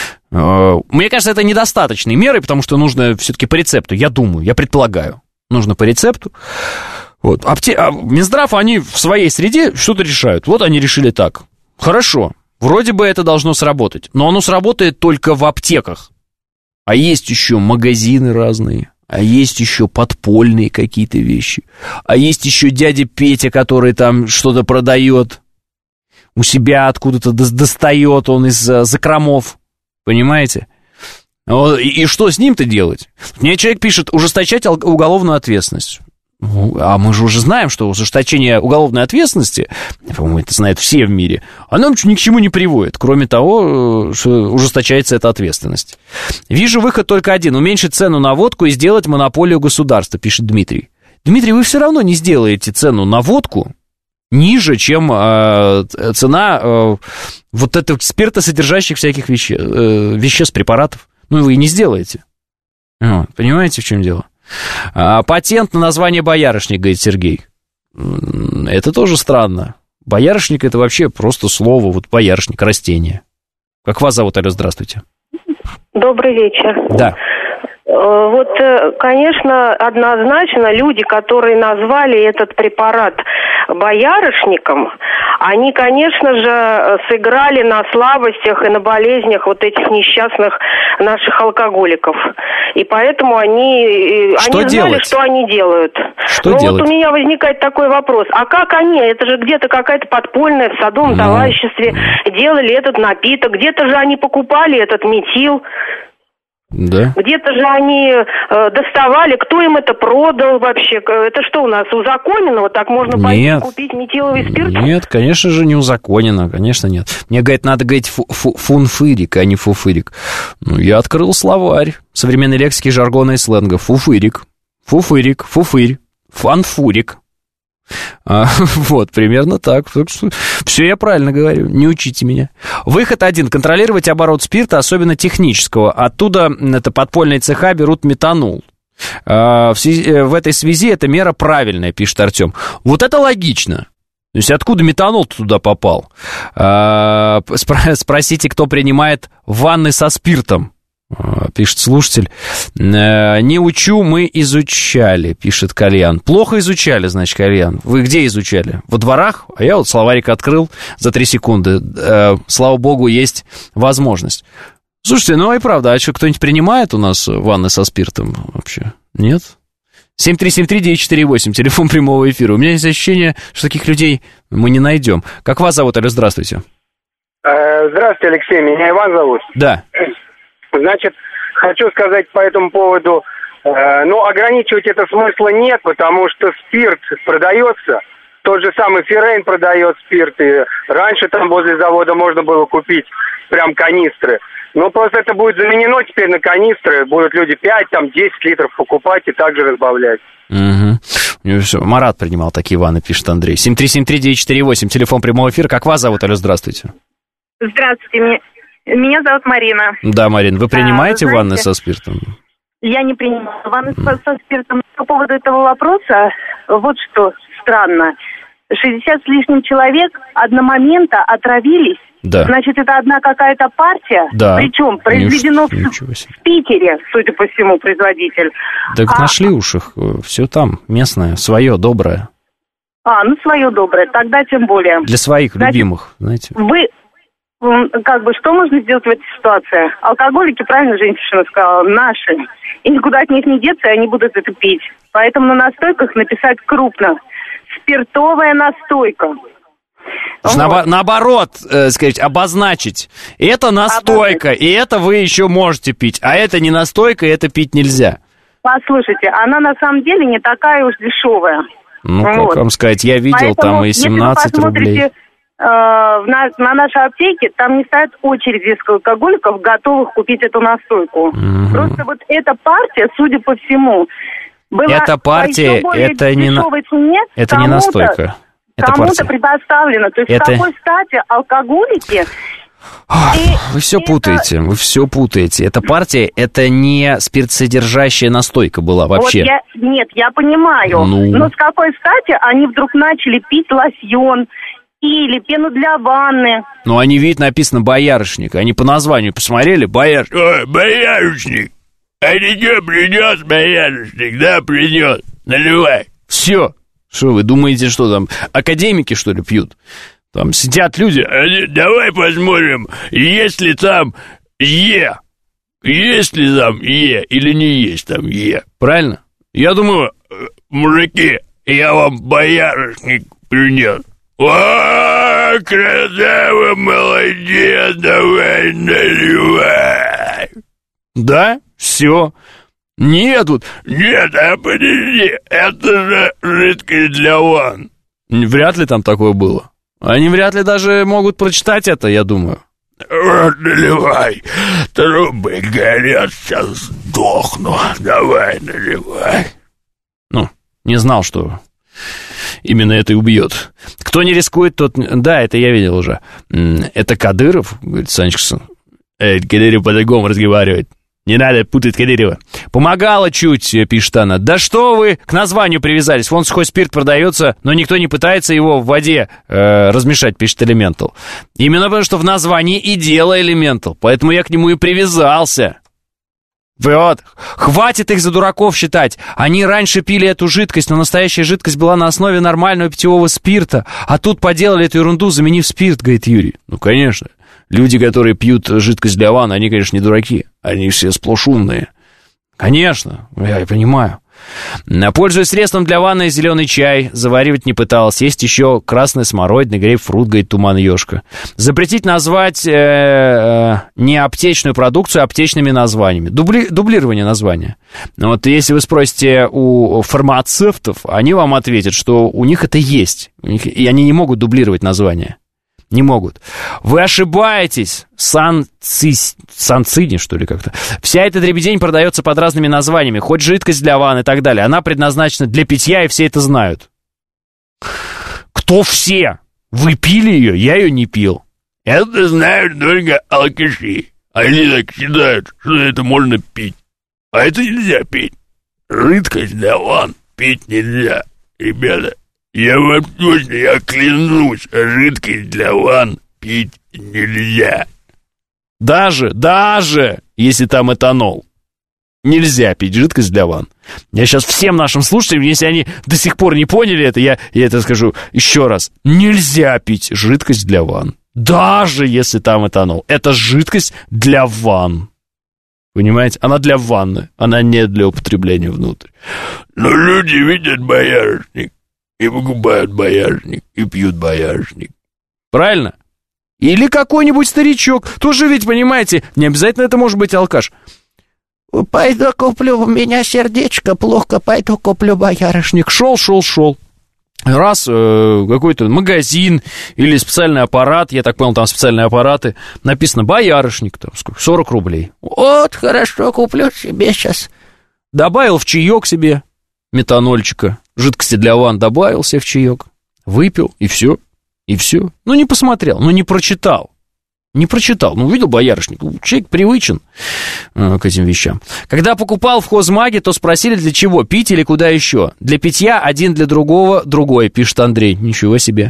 Мне кажется, это недостаточные меры, потому что нужно все-таки по рецепту, я предполагаю. Нужно по рецепту. Вот. Минздрав, они в своей среде что-то решают. Вот они решили так. Хорошо, вроде бы это должно сработать, но оно сработает только в аптеках. А есть еще магазины разные. А есть еще подпольные какие-то вещи. А есть еще дядя Петя, который там что-то продает. У себя откуда-то достает он из закромов. Понимаете? И что с ним-то делать? Мне человек пишет, ужесточать уголовную ответственность. А мы же уже знаем, что ужесточение уголовной ответственности, по-моему, это знают все в мире, оно ни к чему не приводит, кроме того, что ужесточается эта ответственность. Вижу выход только один: уменьшить цену на водку и сделать монополию государства, пишет Дмитрий. Дмитрий, вы все равно не сделаете цену на водку ниже, чем цена вот этих спиртосодержащих всяких веществ, препаратов. Ну, вы и не сделаете. Вот, понимаете, в чем дело? Патент на название боярышник, говорит Сергей. Это тоже странно. Боярышник — это вообще просто слово, вот боярышник, растение. Как вас зовут, алло, здравствуйте. Добрый вечер. Да. Вот, конечно, однозначно люди, которые назвали этот препарат боярышником, они, конечно же, сыграли на слабостях и на болезнях вот этих несчастных наших алкоголиков. И поэтому они знали, что они делают. Что делать? Вот у меня возникает такой вопрос. А как они? Это же где-то какая-то подпольная в садовом товариществе делали этот напиток. Где-то же они покупали этот метил. Да. Где-то же они доставали, кто им это продал вообще? Это что у нас, узаконено? Вот так можно пойти купить метиловый спирт? Нет, конечно же, не узаконено, конечно, нет. Мне, говорит, надо говорить фунфырик, а не фуфырик. Ну, я открыл словарь современной лексики, жаргона и сленга. Фуфырик, фуфырик, фуфырь, фанфурик. Вот, примерно так. Все я правильно говорю, не учите меня. Выход один: контролировать оборот спирта, особенно технического. Оттуда это подпольные цеха берут метанол. В этой связи эта мера правильная, пишет Артем. Вот это логично. То есть откуда метанол туда попал? Спросите, кто принимает ванны со спиртом, пишет слушатель. Не учу, мы изучали, пишет Кальян. Плохо изучали, значит, Кальян. Вы где изучали? Во дворах? А я вот словарик открыл за 3 секунды. Слава богу, есть возможность. Слушайте, ну и правда, а что, кто-нибудь принимает у нас ванны со спиртом вообще? Нет? 7373948, телефон прямого эфира. У меня есть ощущение, что таких людей мы не найдем. Как вас зовут, алло, здравствуйте. Здравствуйте, Алексей, меня Иван зовут. Да. Значит, хочу сказать по этому поводу, ограничивать это смысла нет, потому что спирт продается, тот же самый Феррейн продает спирт, и раньше там возле завода можно было купить прям канистры. Но просто это будет заменено теперь на канистры, будут люди 5, 10 литров покупать и также разбавлять. Угу. Все. Марат принимал такие ванны, пишет Андрей. 7373948, телефон прямого эфира. Как вас зовут, алло, здравствуйте. Здравствуйте, меня зовут Марина. Да, Марина, вы принимаете ванны со спиртом? Я не принимаю ванны со спиртом. По поводу этого вопроса, вот что странно. 60 с лишним человек одномоментно отравились. Да. Значит, это одна какая-то партия, да. Причем произведено в Питере, судя по всему, производитель. Так нашли уж их, все там, местное, свое, доброе. Свое доброе, тогда тем более. Для своих, любимых, знаете. Вы, что можно сделать в этой ситуации? Алкоголики, правильно женщина сказала, наши. И никуда от них не деться, и они будут это пить. Поэтому на настойках написать крупно: спиртовая настойка. Наоборот, сказать, обозначить. Это настойка, и это вы еще можете пить. А это не настойка, и это пить нельзя. Послушайте, она на самом деле не такая уж дешевая. Как вам сказать, я видел. Поэтому, там и 17 рублей. На нашей аптеке там не стоят очереди из алкоголиков, готовых купить эту настойку. Просто вот эта партия, судя по всему, была эта партия, это не цене, это не настойка. Кому-то предоставлено. То есть с какой стати алкоголики... Вы все путаете, Эта партия, это не спиртсодержащая настойка была вообще. Я понимаю. Но с какой стати они вдруг начали пить лосьон или пену для ванны? Они, видно, написано боярышник. Они по названию посмотрели, боярышник. А ты что, принес боярышник? Да, принес. Наливай. Все. Что вы думаете, что там академики, что ли, пьют? Там сидят люди, давай посмотрим, есть ли там есть ли там или не есть там правильно? Я думаю, мужики, я вам боярышник принес. О, красава, молодец, давай наливай. Да, все. Нет, подожди, это же жидкость для ванн. Вряд ли там такое было. Они вряд ли даже могут прочитать это, я думаю. Наливай, трубы горят, сейчас сдохну, давай наливай. Не знал, что именно это и убьет. Кто не рискует, тот... Да, это я видел уже. Это Кадыров, говорит Санечка. Кадыров по-другому разговаривает. Не надо путать Кадырева. Помогала чуть, пишет она. Да что вы к названию привязались? Вон сухой спирт продается, но никто не пытается его в воде размешать, пишет Elemental. Именно потому, что в названии и дело Elemental. Поэтому я к нему и привязался. Вот, хватит их за дураков считать. Они раньше пили эту жидкость, но настоящая жидкость была на основе нормального питьевого спирта. А тут поделали эту ерунду, заменив спирт, говорит Юрий. Ну, конечно. Люди, которые пьют жидкость для ванны, они, конечно, не дураки. Они все сплошь умные. Конечно, я понимаю. Пользуясь средством для ванны зеленый чай, заваривать не пыталась. Есть еще красный смородиный, грейпфрут, говорит Туман Ёшка. Запретить назвать не аптечную продукцию аптечными названиями. Дублирование названия. Вот если вы спросите у фармацевтов, они вам ответят, что у них это есть. И они не могут дублировать название. Не могут. Вы ошибаетесь. Санцини, что ли, как-то. Вся эта дребедень продается под разными названиями. Хоть жидкость для ванны и так далее. Она предназначена для питья, и все это знают. Кто все? Вы пили ее? Я ее не пил. Это знают только алкаши. Они так считают, что это можно пить. А это нельзя пить. Жидкость для ванн пить нельзя. Ребята. Я вам точно, я клянусь, жидкость для ванн пить нельзя. Даже, если там этанол. Нельзя пить жидкость для ванн. Я сейчас всем нашим слушателям, если они до сих пор не поняли это, я это скажу еще раз. Нельзя пить жидкость для ванн. Даже если там этанол. Это жидкость для ванн. Понимаете? Она для ванны. Она не для употребления внутрь. Но люди видят боярышник. И покупают боярышник, и пьют боярышник. Правильно? Или какой-нибудь старичок. Тоже ведь, понимаете, не обязательно это может быть алкаш. Пойду куплю, у меня сердечко плохо, пойду куплю боярышник. Шел. Раз какой-то магазин или специальный аппарат, я так понял, там специальные аппараты, написано боярышник, там сколько, 40 рублей. Вот, хорошо, куплю себе сейчас. Добавил в чаек себе метанольчика, жидкости для ванн добавил себе в чаек, выпил, и все. Ну, не посмотрел, ну, не прочитал. Ну, увидел боярышник. Человек привычен к этим вещам. Когда покупал в хозмаге, то спросили, для чего, пить или куда еще. Для питья один, для другого другой, пишет Андрей. Ничего себе.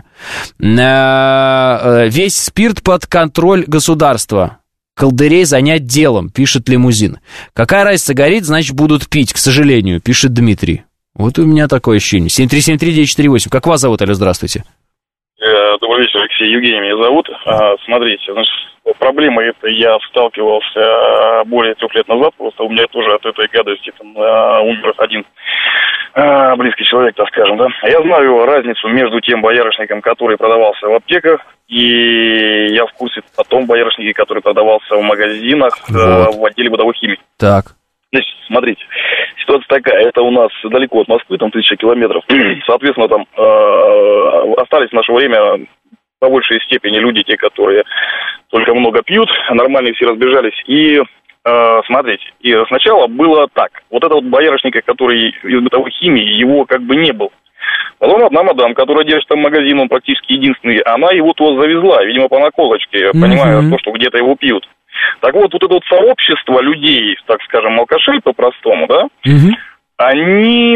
Весь спирт под контроль государства. Колдырей занять делом, пишет Лимузин. Какая разница, горит, значит, будут пить, к сожалению, пишет Дмитрий. Вот у меня такое ощущение. 7373948. Как вас зовут, алло, здравствуйте. Добрый вечер, Алексей. Евгений меня зовут. Смотрите, значит, проблема эта я сталкивался более 3 лет назад. Просто у меня тоже от этой гадости там умер один близкий человек, так скажем, да. Я знаю разницу между тем боярышником, который продавался в аптеках, и я в курсе о том боярышнике, который продавался в магазинах, в отделе бытовой химии. Так. Значит, смотрите, ситуация такая, это у нас далеко от Москвы, там 1000 километров, соответственно, там остались в наше время по большей степени люди, те, которые только много пьют, нормальные все разбежались, и смотрите, и сначала было так, вот этот вот боярышник, который из бытовой химии, его как бы не было. Потом одна мадам, которая держит там магазин, он практически единственный, она его туда завезла, видимо, по наколочке, понимая то, что где-то его пьют. Так вот, вот это вот сообщество людей, так скажем, алкашей по-простому, да, они,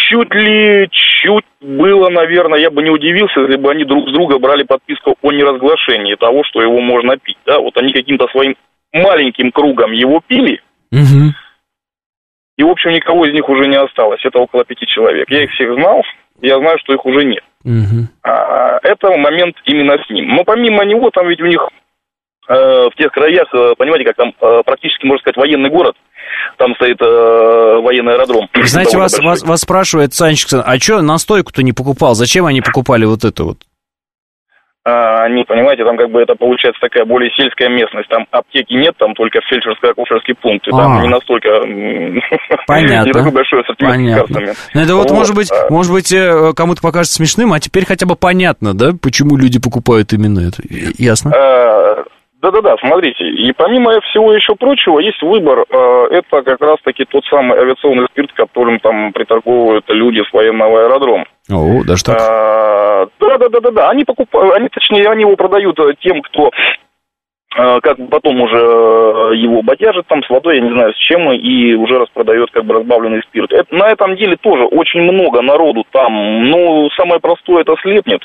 чуть было, наверное, я бы не удивился, если бы они друг с друга брали подписку о неразглашении того, что его можно пить, да, вот они каким-то своим маленьким кругом его пили, и, в общем, никого из них уже не осталось, это около 5 человек, я их всех знал, я знаю, что их уже нет. Это момент именно с ним, но помимо него, там ведь у них в тех краях, понимаете, как там практически, можно сказать, военный город, там стоит военный аэродром. Знаете, вас спрашивает Санечка, а что настойку-то не покупал? Зачем они покупали вот это вот? Не, понимаете, там как бы это получается такая более сельская местность, там аптеки нет, там только фельдшерско-акушерский пункт, и там не настолько... Понятно. Не такой большой ассортимент лекарствами. Ну, это вот, может быть, кому-то покажется смешным, а теперь хотя бы понятно, да, почему люди покупают именно это. Ясно? Да-да-да, смотрите, и помимо всего еще прочего, есть выбор, это как раз-таки тот самый авиационный спирт, которым там приторговывают люди с военного аэродрома. О, даже так? Да, они покупают, они его продают тем, кто как потом уже его бодяжит там с водой, я не знаю с чем, и уже распродает как бы разбавленный спирт. На этом деле тоже очень много народу там, ну, самое простое, это слепнет.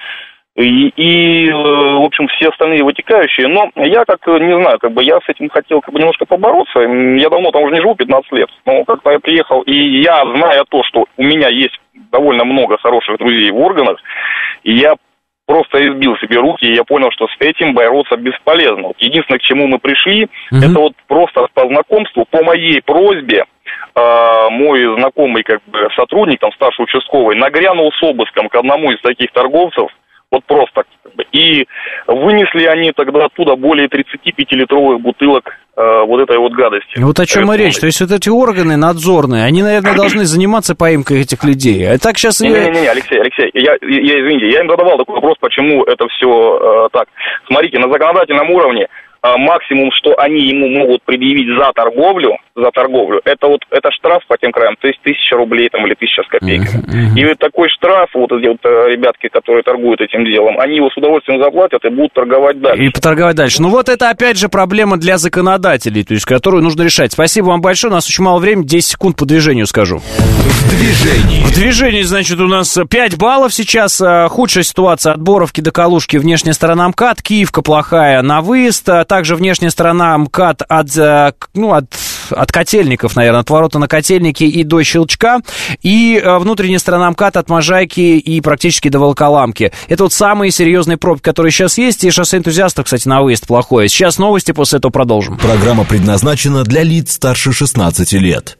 И, в общем, все остальные вытекающие. Но я не знаю, я с этим хотел немножко побороться. Я давно там уже не живу, 15 лет. Но как-то я приехал, и я, зная то, что у меня есть довольно много хороших друзей в органах, и я просто избил себе руки, и я понял, что с этим бороться бесполезно. Вот единственное, к чему мы пришли, это вот просто по знакомству, по моей просьбе, мой знакомый сотрудник, там, старший участковый, нагрянул с обыском к одному из таких торговцев, вот просто. И вынесли они тогда оттуда более 35-литровых бутылок вот этой вот гадости. Вот о чем и речь. То есть вот эти органы надзорные, они, наверное, должны заниматься поимкой этих людей. А так сейчас... Не, Алексей, извините, я им задавал такой вопрос, почему это все так. Смотрите, на законодательном уровне максимум, что они ему могут предъявить за торговлю, это штраф по тем краям, то есть 1000 рублей там, или 1000 с копейками. И вот такой штраф, вот эти вот ребятки, которые торгуют этим делом, они его с удовольствием заплатят и будут торговать дальше. И поторговать дальше. Ну вот это опять же проблема для законодателей, то есть которую нужно решать. Спасибо вам большое, у нас очень мало времени, 10 секунд по движению скажу. В движении, значит, у нас 5 баллов сейчас. Худшая ситуация от Боровки до Калужки, внешняя сторона МКАД, Киевка плохая на выезд. Также внешняя сторона МКАД от Котельников, наверное, от ворота на Котельники и до Щелчка. И внутренняя сторона МКАД от Можайки и практически до Волоколамки. Это вот самые серьезные пробки, которые сейчас есть. И шоссе энтузиастов, кстати, на выезд плохое. Сейчас новости, после этого продолжим. Программа предназначена для лиц старше 16 лет.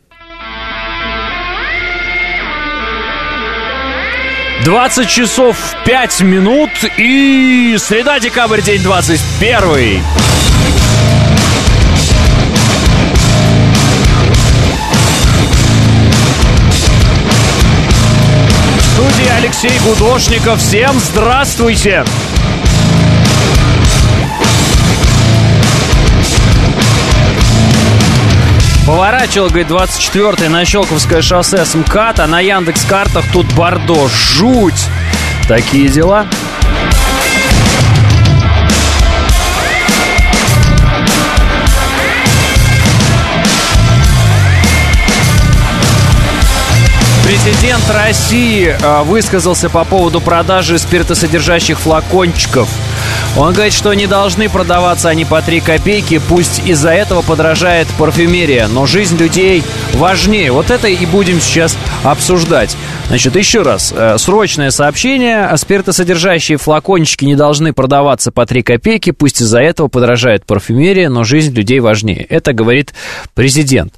20 часов 5 минут и среда, декабрь, день 21. В студии Алексей Гудошников. Всем здравствуйте! Поворачивал, говорит, 24-е на Щелковское шоссе с МКАД, а на Яндекс.Картах тут Бордо. Жуть! Такие дела. Президент России высказался по поводу продажи спиртосодержащих флакончиков. Он говорит, что не должны продаваться они по 3 копейки, пусть из-за этого подорожает парфюмерия, но жизнь людей важнее. Вот это и будем сейчас обсуждать. Значит, еще раз, срочное сообщение. Спиртосодержащие флакончики не должны продаваться по 3 копейки, пусть из-за этого подорожает парфюмерия, но жизнь людей важнее. Это говорит президент.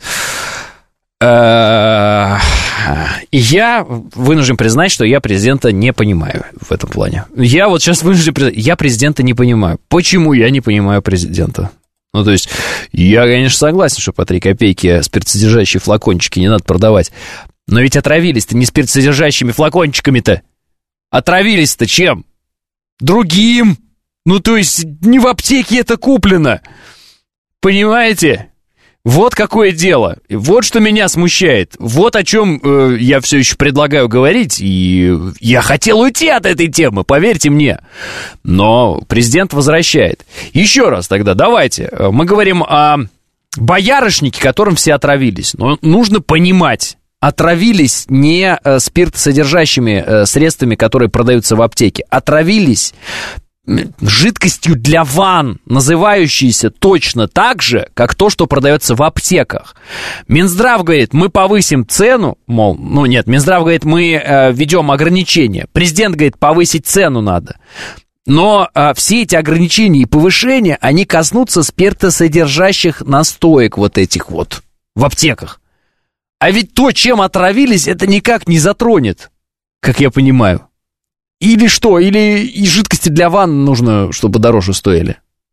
Я вынужден признать, что я президента не понимаю в этом плане. Я вот сейчас вынужден признать, я президента не понимаю. Почему я не понимаю президента? Ну, то есть, я, конечно, согласен, что по 3 копейки спиртосодержащие флакончики не надо продавать. Но ведь отравились-то не спиртосодержащими флакончиками-то. Отравились-то чем? Другим. Ну, то есть, не в аптеке это куплено. Понимаете? Вот какое дело. Вот что меня смущает. Вот о чем я все еще предлагаю говорить. И я хотел уйти от этой темы, поверьте мне. Но президент возвращает. Еще раз тогда давайте. Мы говорим о боярышнике, которым все отравились. Но нужно понимать. Отравились не спиртосодержащими средствами, которые продаются в аптеке. Отравились жидкостью для ванн, называющейся точно так же, как то, что продается в аптеках. Минздрав говорит, мы повысим цену, Минздрав говорит, мы введем ограничения. Президент говорит, повысить цену надо. Но все эти ограничения и повышения, они коснутся спиртосодержащих настоек вот этих вот в аптеках. А ведь то, чем отравились, это никак не затронет, как я понимаю. Или что? Или и жидкости для ванн нужно, чтобы дороже стоили?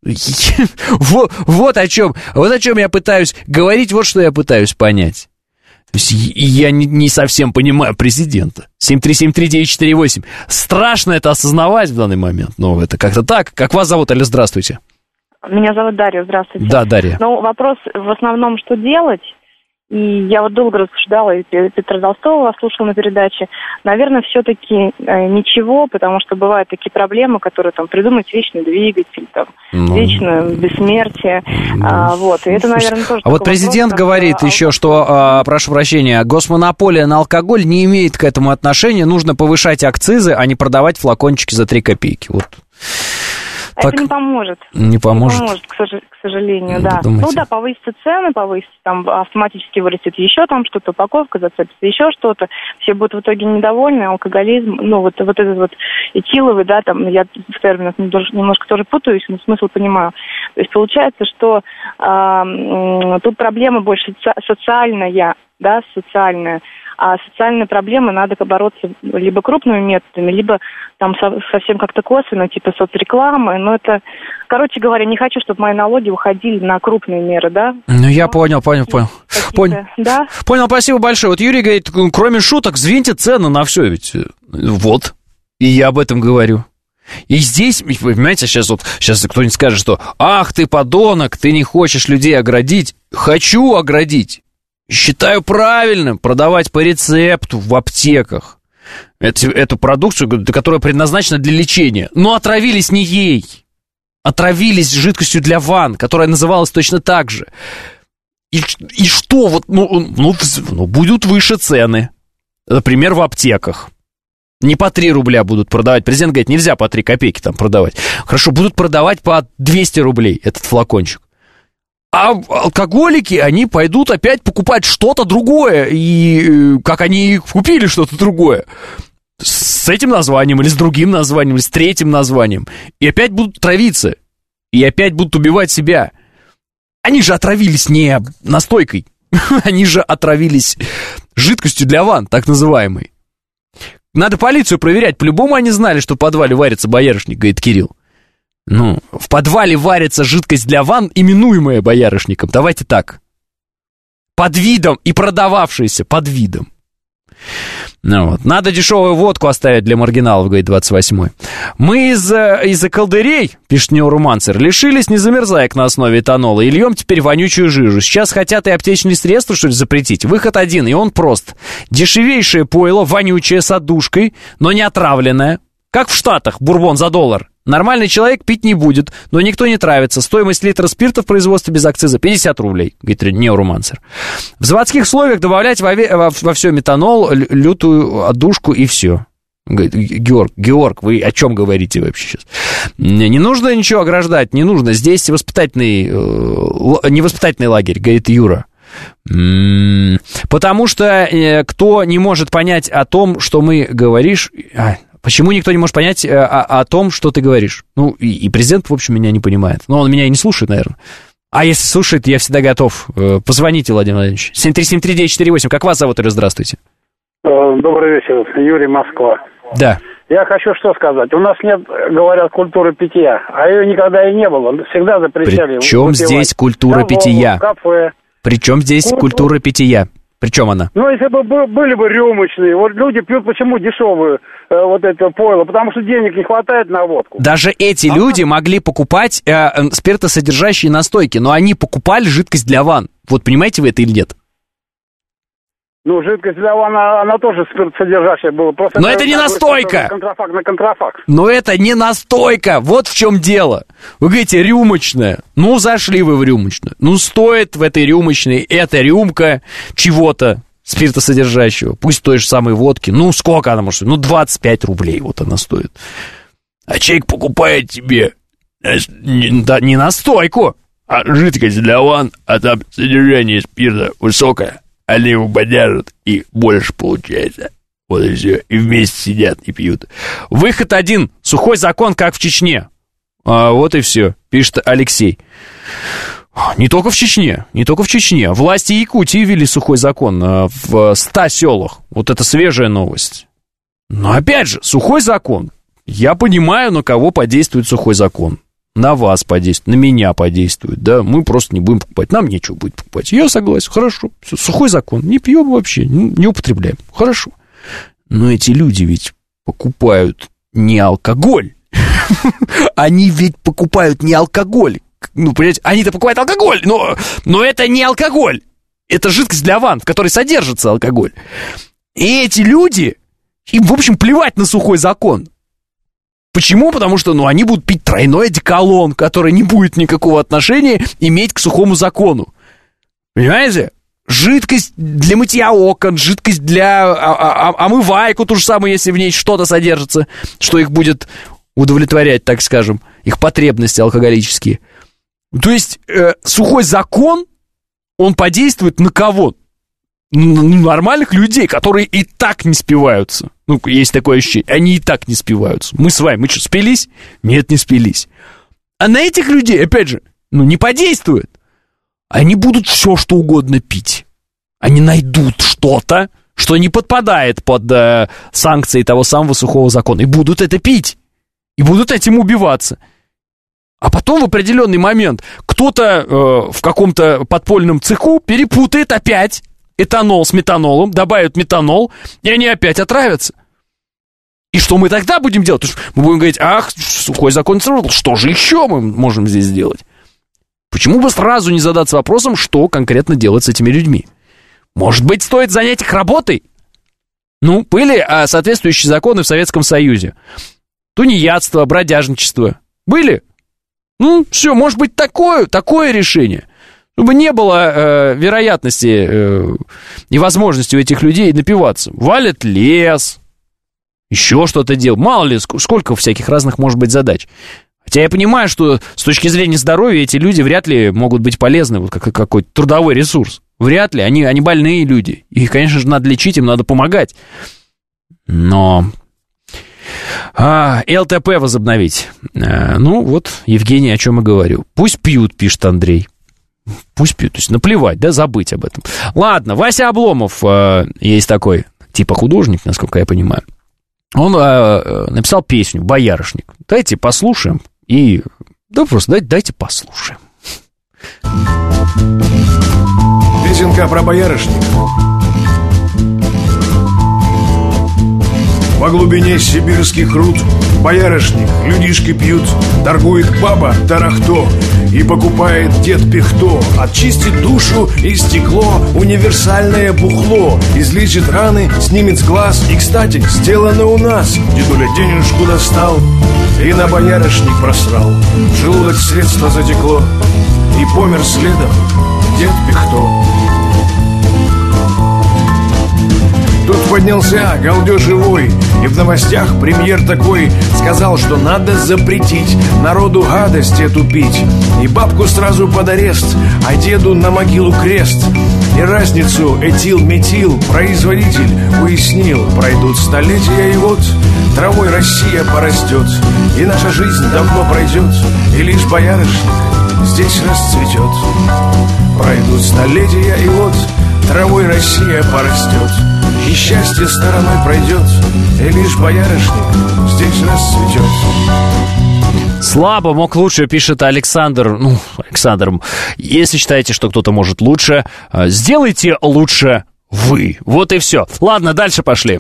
Вот о чем я пытаюсь говорить, вот что я пытаюсь понять. То есть я не совсем понимаю президента. 7373948. Страшно это осознавать в данный момент. Но это как-то так. Как вас зовут, Аля? Здравствуйте. Меня зовут Дарья, здравствуйте. Да, Дарья. Ну, вопрос в основном, что делать? И я вот долго рассуждала, и Петра Толстого слушала на передаче. Наверное, все-таки ничего, потому что бывают такие проблемы, которые там придумать вечный двигатель, там, вечное бессмертие. Вот. И это, наверное, тоже... А вот президент говорит еще, что, прошу прощения, госмонополия на алкоголь не имеет к этому отношения, нужно повышать акцизы, а не продавать флакончики за 3 копейки. Вот. Это не поможет. Не поможет. Не поможет, к сожалению, да. Ну да, повысятся цены, там автоматически вырастет еще там что-то, упаковка, зацепится еще что-то. Все будут в итоге недовольны, алкоголизм, ну вот этот вот этиловый, да, там, я в терминах немножко тоже путаюсь, но смысл понимаю. То есть получается, что тут проблема больше социальная, да, социальная. А социальные проблемы надо бороться либо крупными методами, либо там совсем как-то косвенно, типа соцрекламы. Но это, короче говоря, не хочу, чтобы мои налоги уходили на крупные меры, да? Ну, я понял. Да? Понял, спасибо большое. Вот Юрий говорит, кроме шуток, сдвиньте цены на все ведь. Вот. И я об этом говорю. И здесь, понимаете, сейчас кто-нибудь скажет, что «Ах, ты подонок, ты не хочешь людей оградить». Хочу оградить. Считаю правильным продавать по рецепту в аптеках эту продукцию, которая предназначена для лечения. Но отравились не ей. Отравились жидкостью для ванн, которая называлась точно так же. И что? Вот, будут выше цены. Например, в аптеках. Не по 3 рубля будут продавать. Президент говорит, нельзя по 3 копейки там продавать. Хорошо, будут продавать по 200 рублей этот флакончик. А алкоголики, они пойдут опять покупать что-то другое. И как они купили что-то другое. С этим названием, или с другим названием, или с третьим названием. И опять будут травиться. И опять будут убивать себя. Они же отравились не настойкой. Они же отравились жидкостью для ванн, так называемой. Надо полицию проверять. По-любому они знали, что в подвале варится боярышник, говорит Кирилл. Ну, в подвале варится жидкость для ванн, именуемая боярышником. Давайте так. Под видом и продававшаяся под видом. Ну, вот. Надо дешевую водку оставить для маргиналов, говорит 28-й. Мы из-за колдырей, пишет Неоромансер, лишились незамерзаек на основе этанола и льем теперь вонючую жижу. Сейчас хотят и аптечные средства, что ли, запретить. Выход один, и он прост. Дешевейшее пойло, вонючее, с отдушкой, но не отравленное. Как в Штатах, бурбон за $1. Нормальный человек пить не будет, но никто не травится. Стоимость литра спирта в производстве без акциза 50 рублей, говорит Неоромансер. В заводских условиях добавлять во все метанол, лютую отдушку и все. Говорит, Георг, вы о чем говорите вообще сейчас? Не нужно ничего ограждать, не нужно. Здесь не воспитательный лагерь, говорит Юра. Потому что кто не может понять о том, что мы говоришь... Почему никто не может понять о том, что ты говоришь? Ну, и президент, в общем, меня не понимает. Но он меня и не слушает, наверное. А если слушает, я всегда готов. Позвоните, Владимир Владимирович. 7373948. Как вас зовут, Ира? Здравствуйте. Добрый вечер. Юрий, Москва. Да. Я хочу что сказать. У нас нет, говорят, культуры питья. А ее никогда и не было. Всегда запрещали. Причем здесь культура питья? Кафе. Причем здесь культура питья? Причем она? Ну, если бы были бы рюмочные, вот люди пьют почему дешевую вот это пойло? Потому что денег не хватает на водку. Даже эти люди могли покупать спиртосодержащие настойки, но они покупали жидкость для ванн. Вот понимаете вы это или нет? Ну, жидкость для ванн, она тоже спиртосодержащая была. Просто но это не настойка! Контрафакт на контрафакт. Но это не настойка, вот в чем дело. Вы говорите, рюмочная. Ну, зашли вы в рюмочную. Ну, стоит в этой рюмочной эта рюмка чего-то спиртосодержащего. Пусть той же самой водки. Ну, сколько она может стоить? Ну, 25 рублей вот она стоит. А человек покупает тебе не настойку, а жидкость для ванн, а там содержание спирта высокое. Они его бодяжат, и больше получается. Вот и все. И вместе сидят и пьют. Выход один. Сухой закон, как в Чечне. Вот и все, пишет Алексей. Не только в Чечне, не только в Чечне. Власти Якутии ввели сухой закон в 100 селах. Вот это свежая новость. Но опять же, сухой закон. Я понимаю, на кого подействует сухой закон. На вас подействует, на меня подействует, да, мы просто не будем покупать, нам нечего будет покупать. Я согласен, хорошо, все, сухой закон, не пьем вообще, не употребляем, хорошо. Но эти люди ведь покупают не алкоголь, они ведь покупают не алкоголь, ну, понимаете, они-то покупают алкоголь, но это не алкоголь. Это жидкость для ванн, в которой содержится алкоголь. И эти люди, им, в общем, плевать на сухой закон. Почему? Потому что, они будут пить тройной одеколон, который не будет никакого отношения иметь к сухому закону. Понимаете? Жидкость для мытья окон, жидкость для омывайку, ту же самую, если в ней что-то содержится, что их будет удовлетворять, так скажем, их потребности алкоголические. То есть сухой закон, он подействует на кого? Нормальных людей, которые и так не спиваются. Есть такое ощущение, они и так не спиваются. Мы с вами, мы что, спились? Нет, не спились. А на этих людей, опять же, не подействует. Они будут все, что угодно пить. Они найдут что-то, что не подпадает под санкции того самого сухого закона. И будут это пить. И будут этим убиваться. А потом в определенный момент кто-то в каком-то подпольном цеху перепутает опять этанол с метанолом, добавят метанол, и они опять отравятся. И что мы тогда будем делать? Потому что мы будем говорить, сухой закон сработал, что же еще мы можем здесь сделать? Почему бы сразу не задаться вопросом, что конкретно делать с этими людьми? Может быть, стоит занять их работой? Были соответствующие законы в Советском Союзе. Тунеядство, бродяжничество. Были? Все, может быть, такое решение. Чтобы не было вероятности и возможности у этих людей напиваться. Валят лес, еще что-то делают. Мало ли, сколько всяких разных может быть задач. Хотя я понимаю, что с точки зрения здоровья эти люди вряд ли могут быть полезны, как какой-то трудовой ресурс. Вряд ли, они больные люди. Их, конечно же, надо лечить, им надо помогать. Но... ЛТП возобновить. Евгений, о чем и говорю. Пусть пьют, пишет Андрей. Пусть пьют, то есть наплевать, забыть об этом. Ладно, Вася Обломов есть такой, типа художник, насколько я понимаю. Он написал песню «Боярышник». Давайте послушаем и... просто дайте послушаем. Песенка про боярышник. Во глубине сибирских руд боярышник людишки пьют. Торгует баба Тарахто и покупает дед Пихто. Очистит душу и стекло, универсальное бухло. Излечит раны, снимет с глаз. И, кстати, сделано у нас. Дедуля денежку достал и на боярышник просрал. В желудок средство затекло, и помер следом дед Пихто. Тут поднялся галдеж живой, и в новостях премьер такой сказал, что надо запретить народу гадость эту пить. И бабку сразу под арест, а деду на могилу крест. И разницу этил-метил производитель уяснил. Пройдут столетия, и вот травой Россия порастет, и наша жизнь давно пройдет, и лишь боярышник здесь расцветет. Пройдут столетия, и вот травой Россия порастет, и счастье стороной пройдет, и лишь боярышник здесь расцветет. Слабо, мог лучше, пишет Александр. Александр, если считаете, что кто-то может лучше, сделайте лучше вы. Вот и все. Ладно, дальше пошли.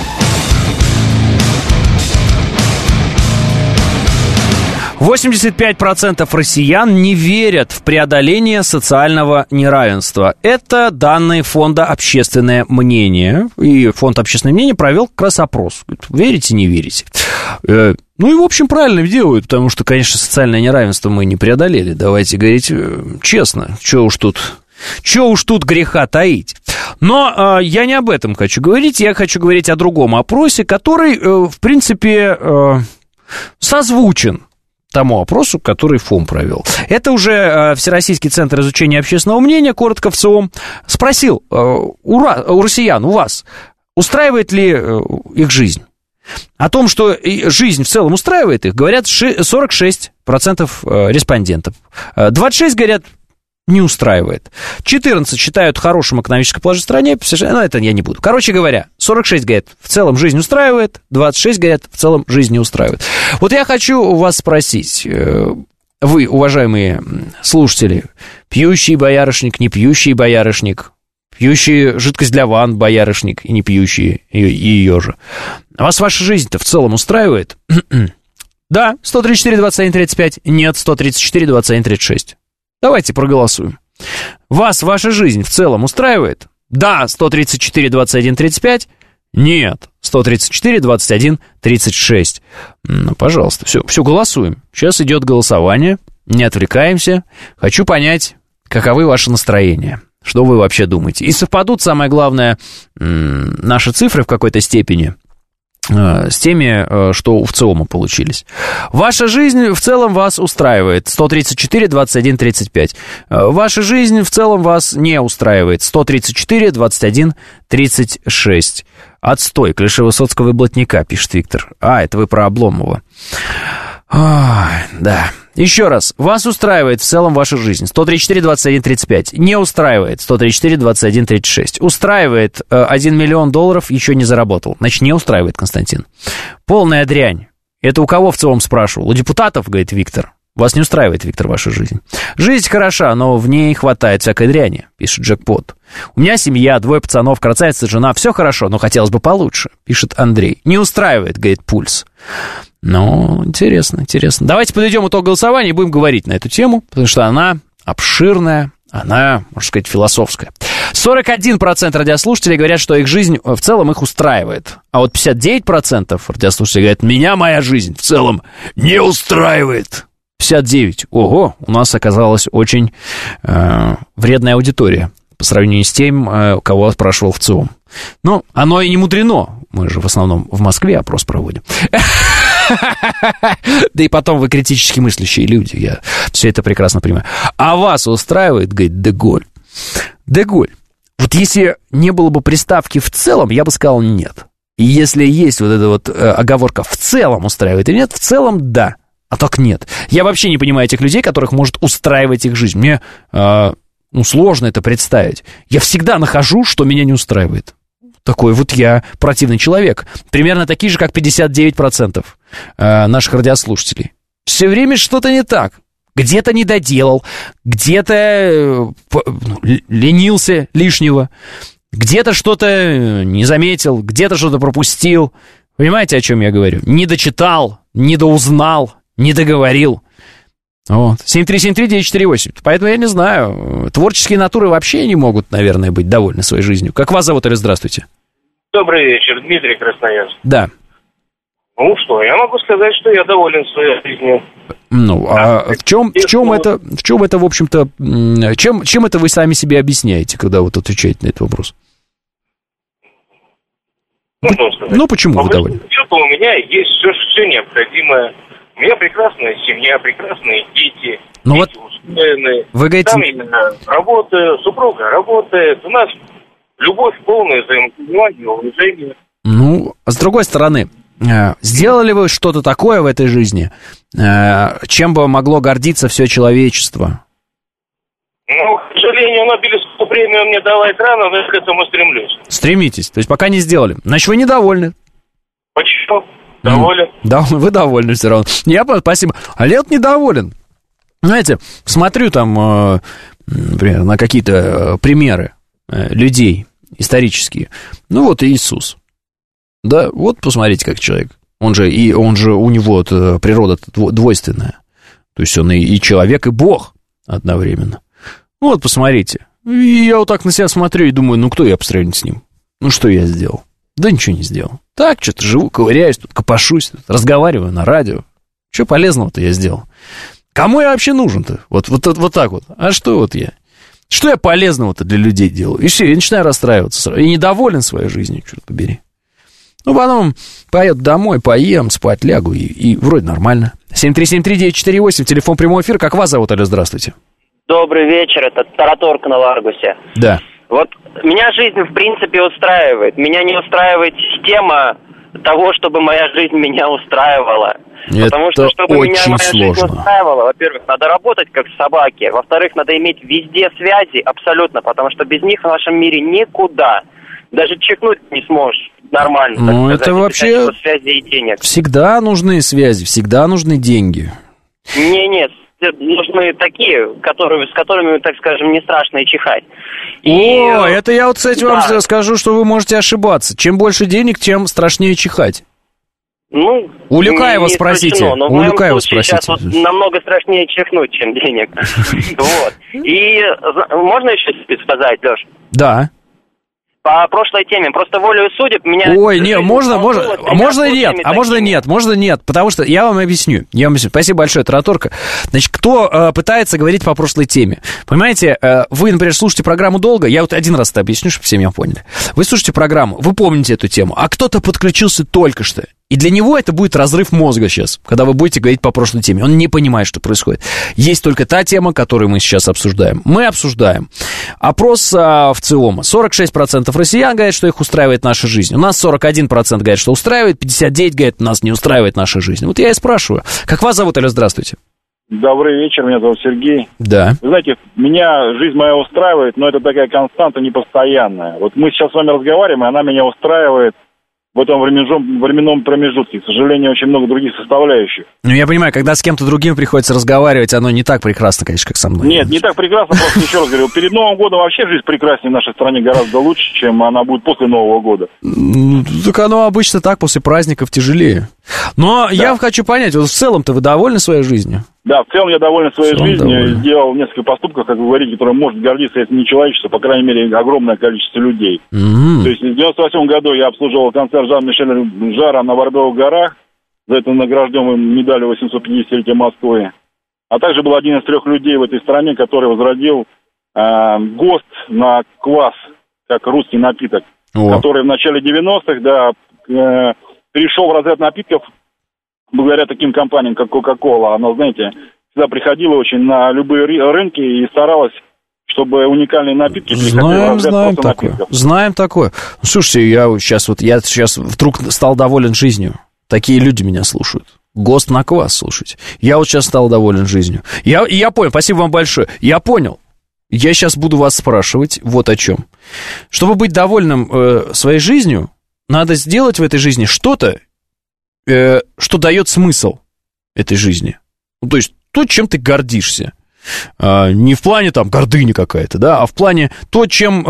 85% россиян не верят в преодоление социального неравенства. Это данные фонда «Общественное мнение». И фонд «Общественное мнение» провел как раз опрос. Верите, не верите? И, в общем, правильно делают, потому что, конечно, социальное неравенство мы не преодолели. Давайте говорить честно. Чего уж тут греха таить. Но я не об этом хочу говорить. Я хочу говорить о другом опросе, который, в принципе, созвучен тому опросу, который ФОМ провел. Это уже Всероссийский центр изучения общественного мнения, коротко ВЦИОМ, спросил у россиян, у вас, устраивает ли их жизнь? О том, что жизнь в целом устраивает их, говорят 46% респондентов. 26% говорят, не устраивает. 14 считают хорошим экономическое положение в стране. Это я не буду. Короче говоря, 46 говорят, в целом жизнь устраивает, 26 говорят, в целом жизнь не устраивает. Вот я хочу вас спросить, вы, уважаемые слушатели, пьющий боярышник, не пьющий боярышник, пьющий жидкость для ванн боярышник и не пьющий ее же. Вас ваша жизнь-то в целом устраивает? Да, 134, 21, 35, нет, 134, 21, 36. Давайте проголосуем. Вас ваша жизнь в целом устраивает? Да, 134, 21, 35. Нет, 134, 21, 36. Ну, пожалуйста, все, голосуем. Сейчас идет голосование, не отвлекаемся. Хочу понять, каковы ваши настроения. Что вы вообще думаете? И совпадут, самое главное, наши цифры в какой-то степени с теми, что у ВЦИОМа получились. Ваша жизнь в целом вас устраивает. 134, 21, 35. Ваша жизнь в целом вас не устраивает. 134, 21, 36. Отстой. Клише Высоцкого и Блатняка, пишет Виктор. Это вы про Обломова. Да. Еще раз. Вас устраивает в целом ваша жизнь. 134, 21, 35. Не устраивает. 134, 21, 36. Устраивает. 1 миллион долларов еще не заработал. Значит, не устраивает, Константин. Полная дрянь. Это у кого в целом спрашивал? У депутатов, говорит Виктор. Вас не устраивает, Виктор, ваша жизнь. Жизнь хороша, но в ней хватает всякой дряни, пишет Джекпот. У меня семья, 2 пацанов, красавица, жена. Все хорошо, но хотелось бы получше, пишет Андрей. Не устраивает, говорит Пульс. Ну, интересно. Давайте подведем итог голосования и будем говорить на эту тему, потому что она обширная, она, можно сказать, философская. 41% радиослушателей говорят, что их жизнь в целом их устраивает. А вот 59% радиослушателей говорят, меня моя жизнь в целом не устраивает. 59. Ого, у нас оказалась очень вредная аудитория по сравнению с тем, кого спрашивал ВЦИОМ. Ну, оно и не мудрено. Мы же в основном в Москве опрос проводим. Да и потом вы критически мыслящие люди. Я все это прекрасно понимаю. А вас устраивает, говорит, Деголь. Деголь. Вот если не было бы приставки «в целом», я бы сказал «нет». И если есть вот эта вот оговорка «в целом устраивает» или нет, в целом «да». А так нет. Я вообще не понимаю этих людей, которых может устраивать их жизнь. Мне сложно это представить. Я всегда нахожу, что меня не устраивает. Такой вот я противный человек. Примерно такие же, как 59% наших радиослушателей. Все время что-то не так. Где-то не доделал, где-то ленился лишнего, где-то что-то не заметил, где-то что-то пропустил. Понимаете, о чем я говорю? Не дочитал, не доузнал, не договорил. Вот. 7373948. Поэтому я не знаю. Творческие натуры вообще не могут, наверное, быть довольны своей жизнью. Как вас зовут, или здравствуйте? Добрый вечер, Дмитрий, Красноярск. Да. Ну что, я могу сказать, что я доволен своей жизнью. Ну, а в чем это, в общем-то, чем это вы сами себе объясняете, когда вот отвечаете на этот вопрос? Ну, почему вы довольны? Что-то у меня есть все необходимое. У меня прекрасная семья, прекрасные дети. Ну дети вот устроены. Вы говорите... Там я работаю, супруга работает. У нас любовь, полное взаимопонимание, уважение. Ну, с другой стороны, сделали вы что-то такое в этой жизни, чем бы могло гордиться все человечество? Ну, к сожалению, Нобелевскую премию мне давать рано, но я к этому стремлюсь. Стремитесь, то есть пока не сделали. Значит, вы недовольны. Почему? Доволен. Да, вы довольны все равно. Спасибо. А я недоволен. Знаете, смотрю там, например, на какие-то примеры людей исторические. Ну вот Иисус. Да, вот посмотрите, как человек. Он же у него природа двойственная. То есть он и человек, и Бог одновременно. Ну вот посмотрите. И я вот так на себя смотрю и думаю, ну кто я по сравнению с ним? Ну что я сделал? Да ничего не сделал. Так, что-то живу, ковыряюсь, тут копошусь, тут разговариваю на радио. Что полезного-то я сделал? Кому я вообще нужен-то? Вот так вот. А что вот я? Что я полезного-то для людей делаю? И все, я начинаю расстраиваться сразу. И недоволен своей жизнью, черт побери. Ну, потом поеду домой, поем, спать лягу, и вроде нормально. 7373948, телефон прямой эфир. Как вас зовут, алло, здравствуйте. Добрый вечер, это Тараторг на Ларгусе. Да. Вот меня жизнь, в принципе, устраивает. Меня не устраивает система того, чтобы моя жизнь меня устраивала. Потому что, чтобы меня моя жизнь устраивала, во-первых, надо работать как собаки. Во-вторых, надо иметь везде связи, абсолютно, потому что без них в нашем мире никуда. Даже чихнуть не сможешь нормально. Ну, это вообще связи и денег. Всегда нужны связи, всегда нужны деньги. Нет, нужны такие, с которыми, так скажем, не страшно и чихать. Это я вот, кстати, вам скажу, что вы можете ошибаться. Чем больше денег, тем страшнее чихать. Ну, у Люкаева спросите. У Люкаева спросите. Сейчас вот намного страшнее чихнуть, чем денег. Вот. И можно еще сказать, Леш? Да. По прошлой теме, просто волею судеб меня... Ой, не, можно нет, потому что я вам объясню. Спасибо большое, Тараторка. Значит, кто пытается говорить по прошлой теме? Понимаете, вы, например, слушаете программу долго, я вот один раз это объясню, чтобы все меня поняли. Вы слушаете программу, вы помните эту тему, а кто-то подключился только что. И для него это будет разрыв мозга сейчас, когда вы будете говорить по прошлой теме. Он не понимает, что происходит. Есть только та тема, которую мы сейчас обсуждаем. Мы обсуждаем опрос в ЦИОМа. 46% россиян говорят, что их устраивает наша жизнь. У нас 41% говорят, что устраивает, 59% говорят, нас не устраивает наша жизнь. Вот я и спрашиваю. Как вас зовут, Алло, здравствуйте. Добрый вечер, меня зовут Сергей. Да. Вы знаете, меня жизнь моя устраивает, но это такая константа непостоянная. Вот мы сейчас с вами разговариваем, и она меня устраивает в этом временном промежутке. К сожалению, очень много других составляющих. Ну, я понимаю, когда с кем-то другим приходится разговаривать, оно не так прекрасно, конечно, как со мной. Нет, не так прекрасно, просто еще раз говорю, перед Новым годом вообще жизнь прекраснее в нашей стране гораздо лучше, чем она будет после Нового года. Так оно обычно так, после праздников тяжелее. Но да. Я хочу понять, вот в целом-то вы довольны своей жизнью? Да, в целом я доволен своей жизнью, сделал несколько поступков, как вы говорите, которые может гордиться, если не человечество, по крайней мере, огромное количество людей. То есть в 98 году я обслуживал концерт Жан-Мишеля Жарра на Варбовых горах, за это награжден медалью 850-летия Москвы. А также был один из 3 людей в этой стране, который возродил ГОСТ на квас, как русский напиток, который в начале 90-х, перешел в разряд напитков, благодаря таким компаниям, как Coca-Cola. Она, знаете, всегда приходила очень на любые рынки и старалась, чтобы уникальные напитки приходили в разряд просто напитков. Знаем такое. Слушайте, я сейчас вдруг стал доволен жизнью. Такие люди меня слушают. ГОСТ на квас, слушайте. Я вот сейчас стал доволен жизнью. Я понял, спасибо вам большое. Я понял. Я сейчас буду вас спрашивать вот о чем. Чтобы быть довольным своей жизнью, надо сделать в этой жизни что-то, что дает смысл этой жизни. Ну, то есть то, чем ты гордишься. Не в плане там гордыни какая-то, да, а в плане то, чем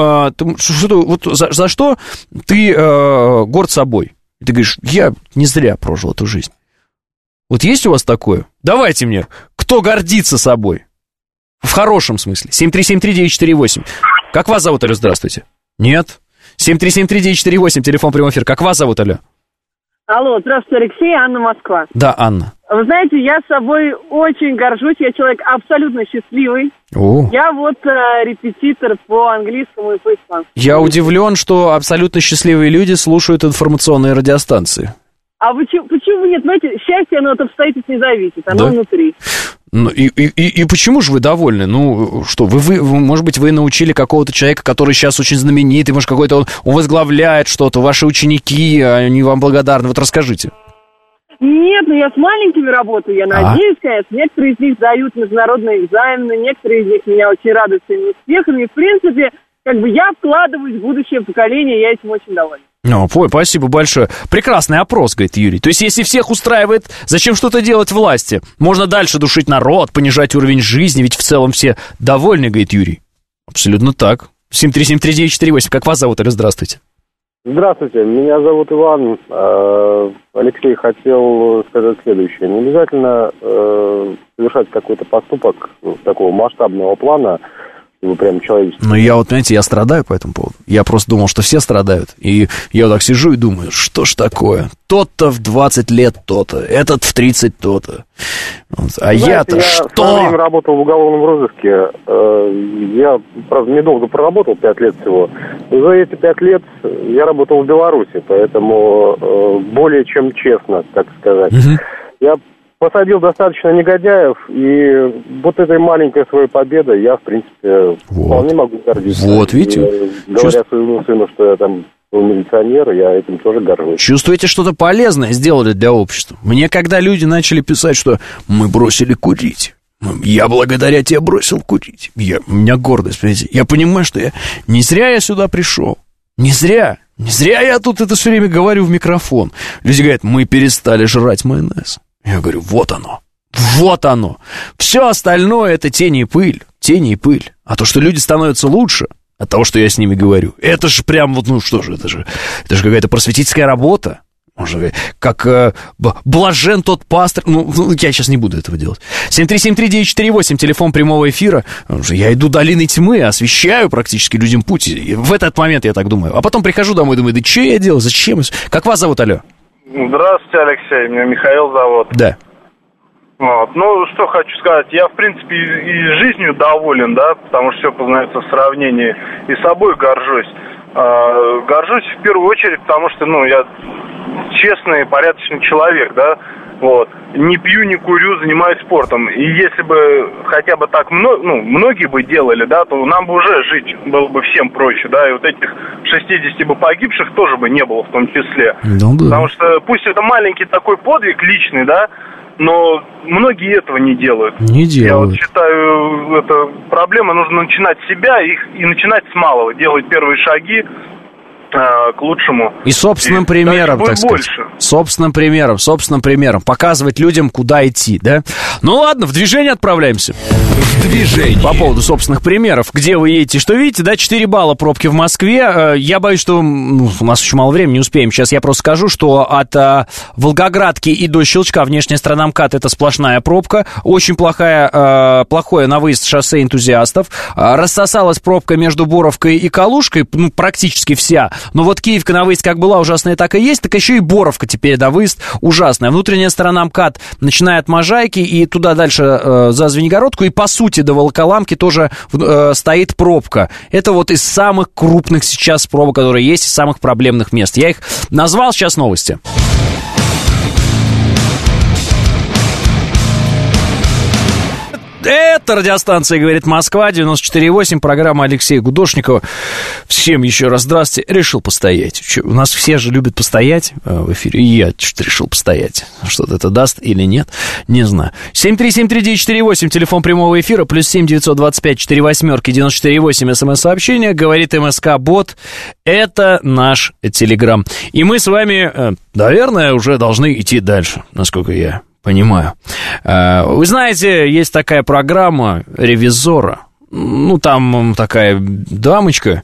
за что ты горд собой. И ты говоришь, я не зря прожил эту жизнь. Вот есть у вас такое? Давайте мне, кто гордится собой? В хорошем смысле. 7373948. Как вас зовут, Алло, здравствуйте? Нет? 7373948, телефон прямой эфир. Как вас зовут, Алло? Алло, здравствуйте, Алексей, Анна, Москва. Да, Анна. Вы знаете, я собой очень горжусь, я человек абсолютно счастливый. Я вот репетитор по английскому и по испанскому. Я удивлен, что абсолютно счастливые люди слушают информационные радиостанции. А почему нет? Знаете, счастье, оно от обстоятельств не зависит, оно внутри. Ну, и почему же вы довольны? Ну, что, вы, может быть, вы научили какого-то человека, который сейчас очень знаменитый, может, какой-то он возглавляет что-то, ваши ученики, они вам благодарны. Вот расскажите. Нет, я с маленькими работаю, я надеюсь, конечно. Некоторые из них дают международные экзамены, некоторые из них меня очень радуют своими успехами. И, в принципе, я вкладываюсь в будущее поколение, и я этим очень довольна. Спасибо большое. Прекрасный опрос, говорит Юрий. То есть, если всех устраивает, зачем что-то делать власти? Можно дальше душить народ, понижать уровень жизни, ведь в целом все довольны, говорит Юрий. Абсолютно так. 7373948. Как вас зовут, Алло, здравствуйте. Здравствуйте, меня зовут Иван. Алексей, хотел сказать следующее. Не обязательно совершать какой-то поступок такого масштабного плана, вы прям человеческий. Ну, я знаете, я страдаю по этому поводу. Я просто думал, что все страдают. И я вот так сижу и думаю, что ж такое? Тот-то в 20 лет то-то, этот в 30 то-то. А я-то что? Я в свое время работал в уголовном розыске. Я, правда, недолго проработал, 5 лет всего. Но за эти 5 лет я работал в Беларуси, поэтому более чем честно, так сказать. Я посадил достаточно негодяев, и вот этой маленькой своей победой я, в принципе, вполне могу гордиться. Вот, видите? Говоря своему сыну, что я там был милиционер, я этим тоже горжусь. Чувствуете, что-то полезное сделали для общества? Мне когда люди начали писать, что мы бросили курить, я благодаря тебе бросил курить, у меня гордость, понимаете? Я понимаю, что не зря я сюда пришел, не зря я тут это все время говорю в микрофон. Люди говорят, мы перестали жрать майонез. Я говорю, вот оно. Все остальное это тень и пыль. А то, что люди становятся лучше от того, что я с ними говорю, это же прям это же какая-то просветительская работа. как блажен тот пастырь. Ну, я сейчас не буду этого делать. 7373948, телефон прямого эфира. Я иду долиной тьмы, освещаю практически людям путь. И в этот момент я так думаю. А потом прихожу домой и думаю, да что я делал, зачем? Как вас зовут, алло? Здравствуйте, Алексей, меня Михаил зовут. Да. Вот. Ну, что хочу сказать, я, в принципе, и жизнью доволен, да, потому что все познается в сравнении, и собой горжусь. Горжусь в первую очередь, потому что, ну, я честный, порядочный человек, да, вот. Не пью, не курю, занимаюсь спортом. И если бы хотя бы так многие бы делали, да, то нам бы уже жить было бы всем проще, да, и вот этих 60 бы погибших тоже бы не было в том числе. Ну, да. Потому что пусть это маленький такой подвиг личный, да, но многие этого не делают. Не делают. Я вот считаю, это проблема, нужно начинать с себя и начинать с малого, делать первые шаги к лучшему. И собственным примером, так сказать. Собственным примером. Показывать людям, куда идти, да? Ну ладно, в движение отправляемся. В движение. По поводу собственных примеров. Где вы едете, что видите, да? 4 балла пробки в Москве. Я боюсь, что у нас очень мало времени, не успеем. Сейчас я просто скажу, что от Волгоградки и до Щелчка внешняя сторона МКАД — это сплошная пробка. Очень плохое на выезд шоссе Энтузиастов. Рассосалась пробка между Боровкой и Калужкой, ну, практически вся. Но вот Киевка на выезд как была ужасная, так и есть, так еще и Боровка теперь на выезд ужасная. Внутренняя сторона МКАД, начиная от Можайки и туда дальше за Звенигородку, и по сути до Волоколамки тоже стоит пробка. Это вот из самых крупных сейчас пробок, которые есть, из самых проблемных мест. Я их назвал, сейчас новости. Это радиостанция «Говорит Москва», 94,8, программа Алексея Гудошникова. Всем еще раз здравствуйте. Решил постоять. У нас все же любят постоять в эфире, и я что-то решил постоять. Что-то это даст или нет, не знаю. 7373948, телефон прямого эфира, +7 925 48 94,8, смс-сообщение. Говорит МСК-бот. Это наш телеграм. И мы с вами, наверное, уже должны идти дальше, насколько я понимаю. Вы знаете, есть такая программа «Ревизора». Ну, там такая дамочка,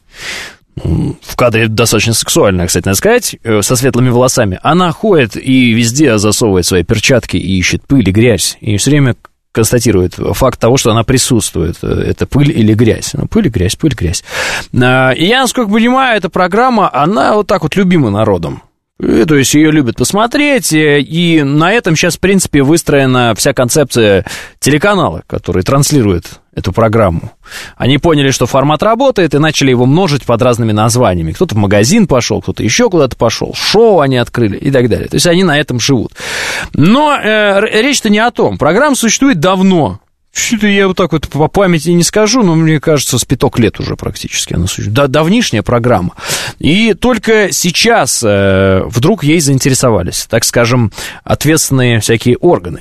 в кадре достаточно сексуальная, кстати, надо сказать, со светлыми волосами. Она ходит и везде засовывает свои перчатки и ищет пыль и грязь. И все время констатирует факт того, что она присутствует. Это пыль или грязь. Ну, пыль и грязь, пыль и грязь. И я, насколько понимаю, эта программа, она вот так вот любима народом. То есть ее любят посмотреть, и на этом сейчас, в принципе, выстроена вся концепция телеканала, который транслирует эту программу. Они поняли, что формат работает, и начали его множить под разными названиями. Кто-то в магазин пошел, кто-то еще куда-то пошел, шоу они открыли и так далее. То есть они на этом живут. Но речь-то не о том. Программа существует давно. Что-то я вот так вот по памяти не скажу, но мне кажется, с 5 лет уже практически она существует. Давнишняя программа. И только сейчас вдруг ей заинтересовались, так скажем, ответственные всякие органы.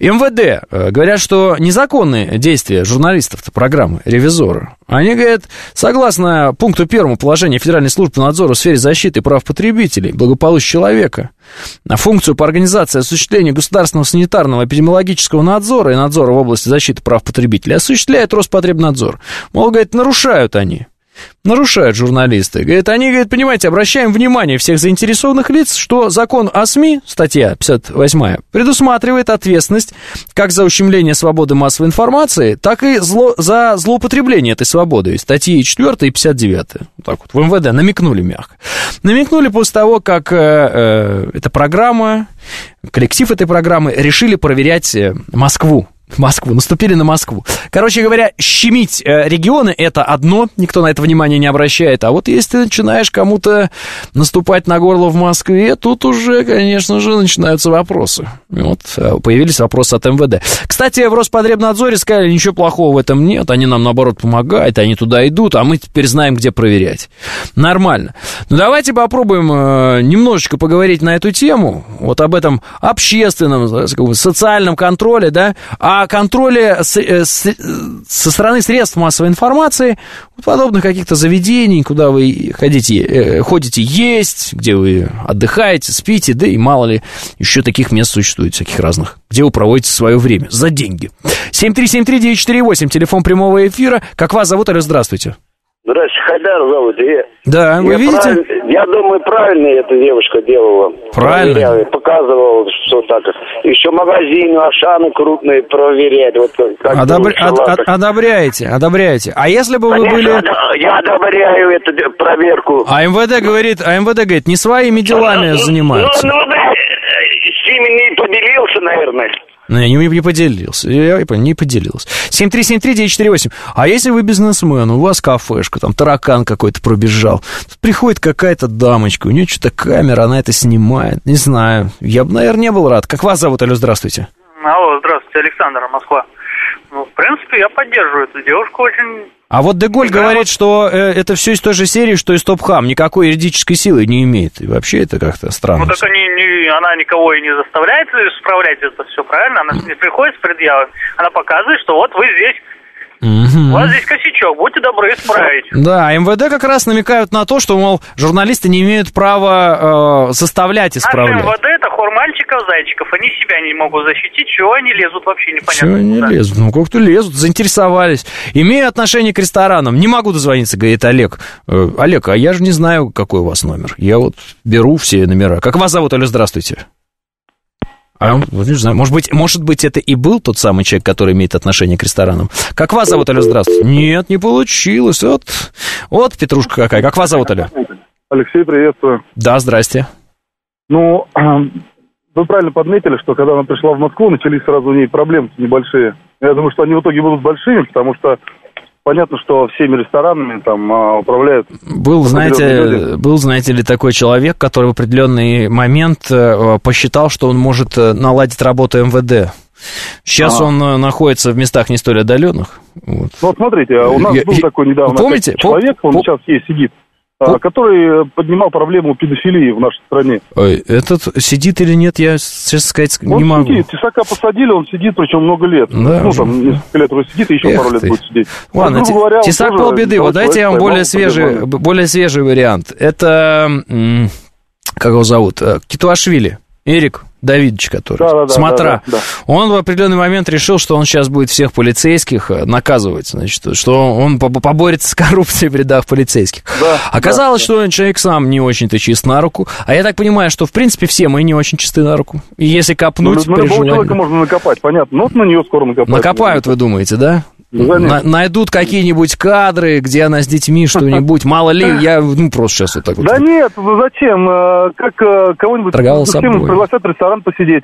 МВД говорят, что незаконные действия журналистов-то программы «Ревизора». Они говорят, согласно пункту 1 положения Федеральной службы по надзору в сфере защиты прав потребителей, благополучия человека, на функцию по организации и осуществлению государственного санитарного эпидемиологического надзора и надзора в области защиты прав потребителей осуществляет Роспотребнадзор. Мол, говорит, нарушают они. Нарушают журналисты. Говорит, они, говорит, понимаете, обращаем внимание всех заинтересованных лиц, что закон о СМИ, статья 58, предусматривает ответственность как за ущемление свободы массовой информации, так и за злоупотребление этой свободой. Статьи 4 и 59. Вот так вот, в МВД намекнули мягко. Намекнули после того, как эта программа, коллектив этой программы решили проверять Москву, наступили на Москву. Короче говоря, щемить регионы — это одно, никто на это внимание не обращает. А вот если ты начинаешь кому-то наступать на горло в Москве, тут уже, конечно же, начинаются вопросы. Вот, появились вопросы от МВД. Кстати, в Роспотребнадзоре сказали, ничего плохого в этом нет, они нам, наоборот, помогают, они туда идут, а мы теперь знаем, где проверять. Нормально. Ну, давайте попробуем немножечко поговорить на эту тему, вот об этом общественном, социальном контроле, да, о контроле со стороны средств массовой информации, подобных каких-то заведений, куда вы ходите есть, где вы отдыхаете, спите, да и мало ли еще таких мест существует, всяких разных, где вы проводите свое время за деньги. 7373948, телефон прямого эфира. Как вас зовут, Алло, здравствуйте. Здравствуйте, Хайдар зовут. Да, вы видите? Я думаю, правильно эта девушка делала. Правильно. Показывала, что так. Еще магазины, Ашаны крупные проверять. Вот, одобряете. А если бы вы были... Я одобряю эту проверку. А МВД говорит, не своими делами занимаются. Ну, с ними не поделился, наверное. Ну, я не поделился. Я не поделился. 7373948. А если вы бизнесмен, у вас кафешка, там таракан какой-то пробежал, тут приходит какая-то дамочка, у нее что-то камера, она это снимает. Не знаю. Я бы, наверное, не был рад. Как вас зовут? Алло, здравствуйте. Алло, здравствуйте, Александр, Москва. Ну, в принципе, я поддерживаю эту девушку очень... А вот Деголь говорит, что это все из той же серии, что и Стоп-Хам, никакой юридической силы не имеет. И вообще это как-то странно. Ну, так она никого и не заставляет исправлять это все, правильно? Она не приходит с предъявой, она показывает, что вот вы здесь, у вас здесь косячок, будьте добры исправить. Да, МВД как раз намекают на то, что, мол, журналисты не имеют права заставлять исправлять. Наш МВД — это хор мальчиков-зайчиков, они себя не могут защитить, чего они лезут вообще непонятно. Чего они лезут? Ну, как-то лезут, заинтересовались. Имею отношение к ресторанам, не могу дозвониться, говорит Олег. Олег, а я же не знаю, какой у вас номер. Я вот беру все номера. Как вас зовут? Алло, здравствуйте. Вот не знаю, может быть, это и был тот самый человек, который имеет отношение к ресторанам. Как вас зовут, Алло, здравствуйте? Нет, не получилось. Вот петрушка какая. Как вас зовут, Алло? Алексей, приветствую. Да, здрасте. Ну, вы правильно подметили, что когда она пришла в Москву, начались сразу у ней проблемы небольшие. Я думаю, что они в итоге будут большими, потому что понятно, что всеми ресторанами там управляют... Был, знаете ли, такой человек, который в определенный момент посчитал, что он может наладить работу МВД. Сейчас он находится в местах не столь отдаленных. Вот. Ну, вот смотрите, у нас был такой недавно человек, он сейчас сидит, который поднимал проблему педофилии в нашей стране. Этот сидит или нет, я, честно сказать, не могу. Он сидит, Тесака посадили, он сидит, причем много лет. Да, ну, там, несколько лет уже сидит, и еще пару лет будет сидеть. Ладно, Тесак полбеды. Вот дайте я вам более свежий вариант. Это, как его зовут, Китуашвили, Эрик Давидович, который, смотра. Да. Он в определенный момент решил, что он сейчас будет всех полицейских наказывать, значит, что он поборется с коррупцией в рядах полицейских. Да, оказалось, что человек сам не очень-то чист на руку, а я так понимаю, что, в принципе, все мы не очень чисты на руку. И если копнуть... Ну, любого человека можно накопать, понятно, но вот на нее скоро накопать. Накопают, вы думаете, да? Найдут какие-нибудь кадры, где она с детьми что-нибудь, мало ли, я просто сейчас вот так вот. Да нет, зачем? Как кого-нибудь пригласят в ресторан посидеть.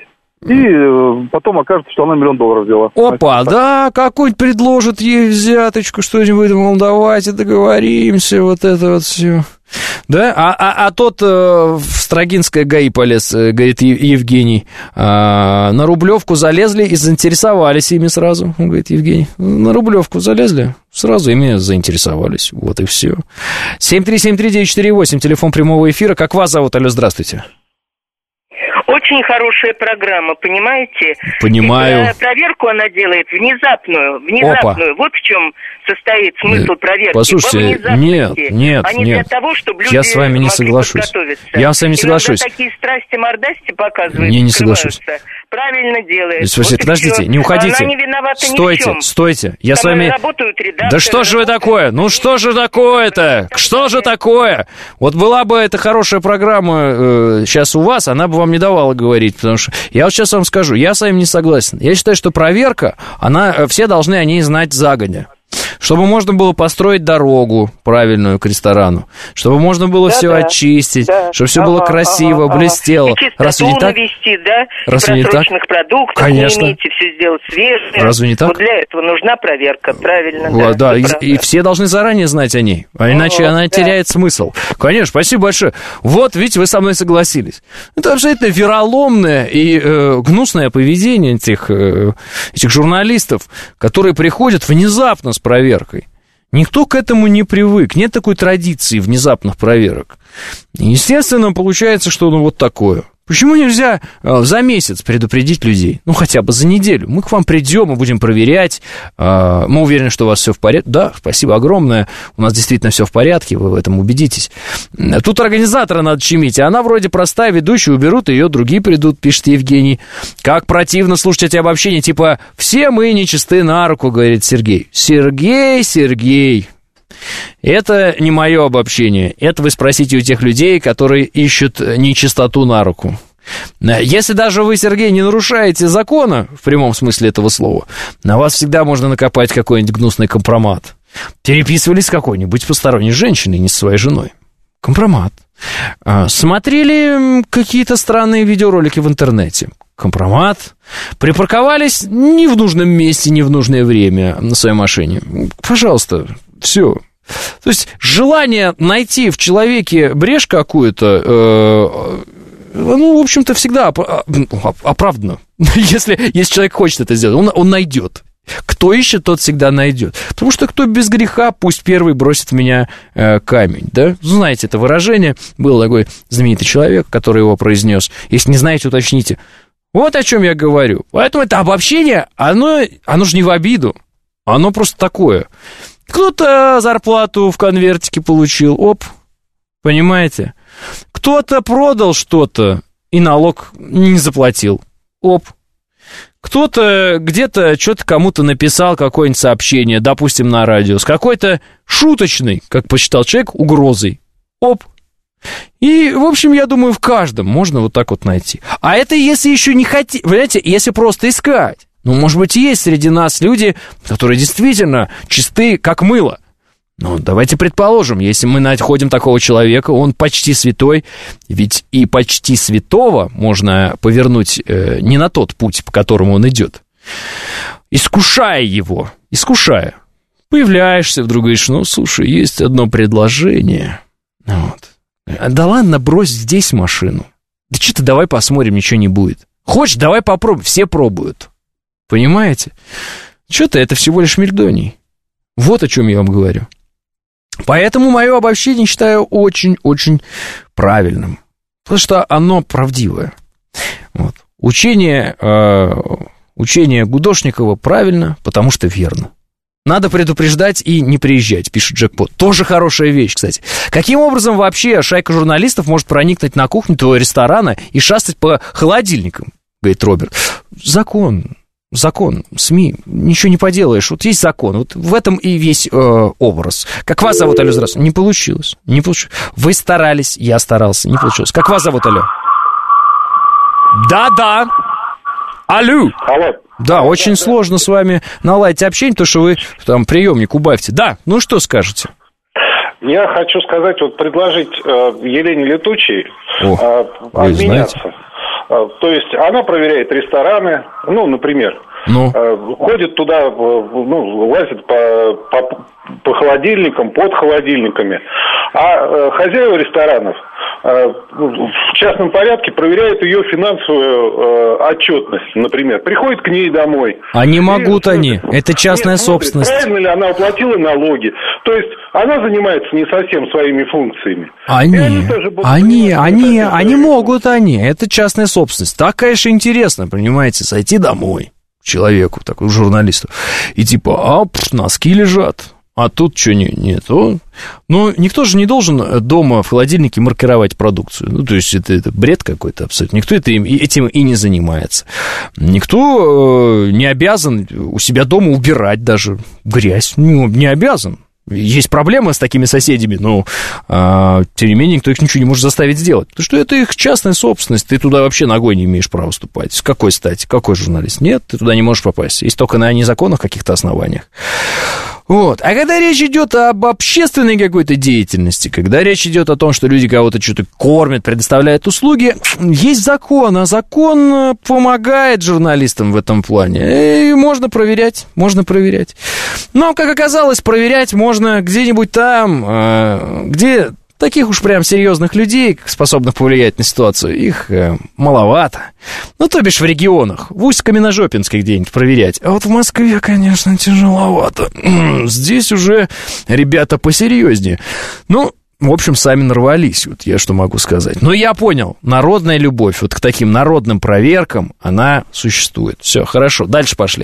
И потом окажется, что она $1 000 000 взяла. Опа, да, какой-нибудь предложит ей взяточку, что-нибудь, мол, давайте договоримся, вот это вот все. Да, а тот в Строгинское ГАИ полез, говорит Евгений, на Рублевку залезли и заинтересовались ими сразу, говорит Евгений. На Рублевку залезли, сразу ими заинтересовались, вот и все. 7373948, телефон прямого эфира. Как вас зовут? Алло, здравствуйте. Очень хорошая программа, понимаете? Понимаю. И проверку она делает внезапную. Опа. Вот в чем состоит смысл проверки. Послушайте, нет. Для того, чтобы люди я с вами не соглашусь. Я с вами не соглашусь. Когда такие страсти-мордасти показывают, не соглашусь. Правильно делает. Подождите, не уходите. Она не виновата Стойте. Я с вами... Да что же вы такое? Ну что же такое-то? Что же такое? Вот была бы эта хорошая программа сейчас у вас, она бы вам не давала говорить, потому что я вот сейчас вам скажу, я с вами не согласен. Я считаю, что проверка, все должны о ней знать загодя. Чтобы можно было построить дорогу правильную к ресторану, чтобы можно было все очистить, чтобы все было красиво, блестело. Разве не так? Вести, да? Разве не так? Продуктов, конечно. Не имейте, все сделать свежее. Разве не так? Вот для этого нужна проверка, правильно. Да, и все должны заранее знать о ней, иначе она теряет смысл. Конечно, спасибо большое. Вот, видите, вы со мной согласились. Это абсолютно вероломное и гнусное поведение этих журналистов, которые приходят внезапно с проверкой. Никто к этому не привык. Нет такой традиции внезапных проверок. Естественно, получается, что вот такое. Почему нельзя за месяц предупредить людей? Ну, хотя бы за неделю. Мы к вам придем и будем проверять. Мы уверены, что у вас все в порядке. Да, спасибо огромное. У нас действительно все в порядке, вы в этом убедитесь. Тут организатора надо щемить. Она вроде простая, ведущая, уберут ее, другие придут, пишет Евгений. Как противно слушать эти обобщения, типа «все мы нечисты на руку», говорит Сергей. Сергей. Это не мое обобщение. Это вы спросите у тех людей, которые ищут нечистоту на руку. Если даже вы, Сергей, не нарушаете закона, в прямом смысле этого слова, на вас всегда можно накопать какой-нибудь гнусный компромат. Переписывались с какой-нибудь посторонней женщиной, не со своей женой. Компромат. Смотрели какие-то странные видеоролики в интернете. Компромат. Припарковались не в нужном месте, не в нужное время на своей машине. Пожалуйста, все. То есть желание найти в человеке брешь какую-то, ну, в общем-то, всегда оправдано. Если человек хочет это сделать, он найдет. Кто ищет, тот всегда найдет. Потому что кто без греха, пусть первый бросит в меня камень. Да? Знаете это выражение. Был такой знаменитый человек, который его произнес. Если не знаете, уточните. Вот о чем я говорю. Поэтому это обобщение, оно же не в обиду. Оно просто такое. Кто-то зарплату в конвертике получил. Оп, понимаете? Кто-то продал что-то и налог не заплатил. Оп. Кто-то где-то что-то кому-то написал, какое-нибудь сообщение, допустим, на радио, с какой-то шуточной, как посчитал человек, угрозой. Оп. И, в общем, я думаю, в каждом можно вот так вот найти. А это если еще не хотите, понимаете, если просто искать. Ну, может быть, есть среди нас люди, которые действительно чисты, как мыло. Ну, давайте предположим, если мы находим такого человека, он почти святой, ведь и почти святого можно повернуть не на тот путь, по которому он идет. Искушая его, появляешься, вдруг говоришь, ну, слушай, есть одно предложение. Вот. Да ладно, брось здесь машину. Да что-то давай посмотрим, ничего не будет. Хочешь, давай попробуем, все пробуют. Понимаете? Что-то это всего лишь мельдоний. Вот о чем я вам говорю. Поэтому мое обобщение считаю очень-очень правильным. Потому что оно правдивое. Вот. Учение Гудошникова правильно, потому что верно. Надо предупреждать и не приезжать, пишет Джекпот. Тоже хорошая вещь, кстати. Каким образом вообще шайка журналистов может проникнуть на кухню твоего ресторана и шастать по холодильникам, говорит Роберт. Закон, СМИ, ничего не поделаешь. Вот есть закон, вот в этом и весь образ. Как вас зовут, алло, здравствуйте? Не получилось. Вы старались, я старался, не получилось. Как вас зовут, алло? Да. Алло. Да, очень сложно с вами наладить общение, потому что вы там приемник убавьте. Да, ну что скажете? Я хочу сказать, вот предложить Елене Летучей обменяться. То есть она проверяет рестораны, ну, например, ходит туда, лазит по холодильникам, под холодильниками, а хозяева ресторанов в частном порядке проверяют ее финансовую отчетность, например. Приходит к ней домой. А не могут они, это частная собственность. Правильно ли она уплатила налоги? То есть она занимается не совсем своими функциями. Они могут, это частная собственность. Так, конечно, интересно, понимаете, зайти домой к человеку, такому журналисту, и типа, носки лежат. А тут что нету? Ну, никто же не должен дома в холодильнике маркировать продукцию. Ну, то есть, это бред какой-то абсолютно. Никто этим и не занимается. Никто не обязан у себя дома убирать даже грязь. Не обязан. Есть проблемы с такими соседями, но, тем не менее, никто их ничего не может заставить сделать. Потому что это их частная собственность, ты туда вообще ногой не имеешь права ступать. С какой стати? Какой журналист? Нет, ты туда не можешь попасть. Есть только на незаконных каких-то основаниях. Вот. А когда речь идет об общественной какой-то деятельности, когда речь идет о том, что люди кого-то что-то кормят, предоставляют услуги, есть закон, а закон помогает журналистам в этом плане. И можно проверять. Но, как оказалось, проверять можно где-нибудь там, где таких уж прям серьезных людей, способных повлиять на ситуацию, их маловато. Ну, то бишь в регионах, в Усть-Каменожопинске где-нибудь проверять. А вот в Москве, конечно, тяжеловато. Здесь уже ребята посерьезнее. Ну, в общем, сами нарвались, вот я что могу сказать. Но я понял, народная любовь вот к таким народным проверкам, она существует. Все, хорошо, дальше пошли.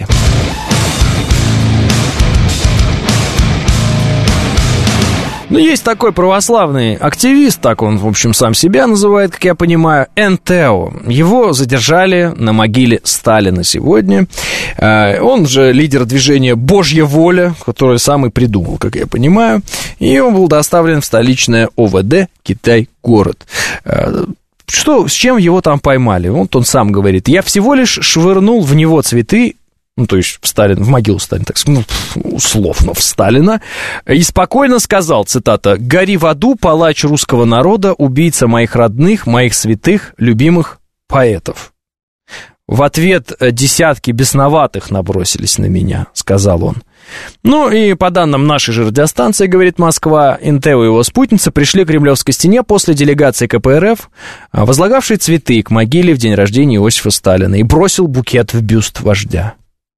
Ну, есть такой православный активист, так он, в общем, сам себя называет, как я понимаю, НТО. Его задержали на могиле Сталина сегодня. Он же лидер движения «Божья воля», которое сам и придумал, как я понимаю. И он был доставлен в столичное ОВД Китай-город. С чем его там поймали? Вот он сам говорит: я всего лишь швырнул в него цветы, ну, то есть в могилу Сталина, так сказать, условно, в Сталина, и спокойно сказал, цитата: «Гори в аду, палач русского народа, убийца моих родных, моих святых, любимых поэтов». В ответ десятки бесноватых набросились на меня, сказал он. Ну и по данным нашей же радиостанции, говорит Москва, НТО и его спутница пришли к Кремлевской стене после делегации КПРФ, возлагавшей цветы к могиле в день рождения Иосифа Сталина, и бросил букет в бюст вождя.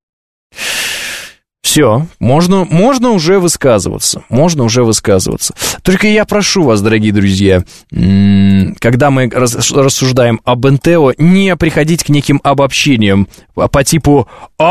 Все, можно уже высказываться, Только я прошу вас, дорогие друзья, когда мы рассуждаем об НТО, не приходить к неким обобщениям по типу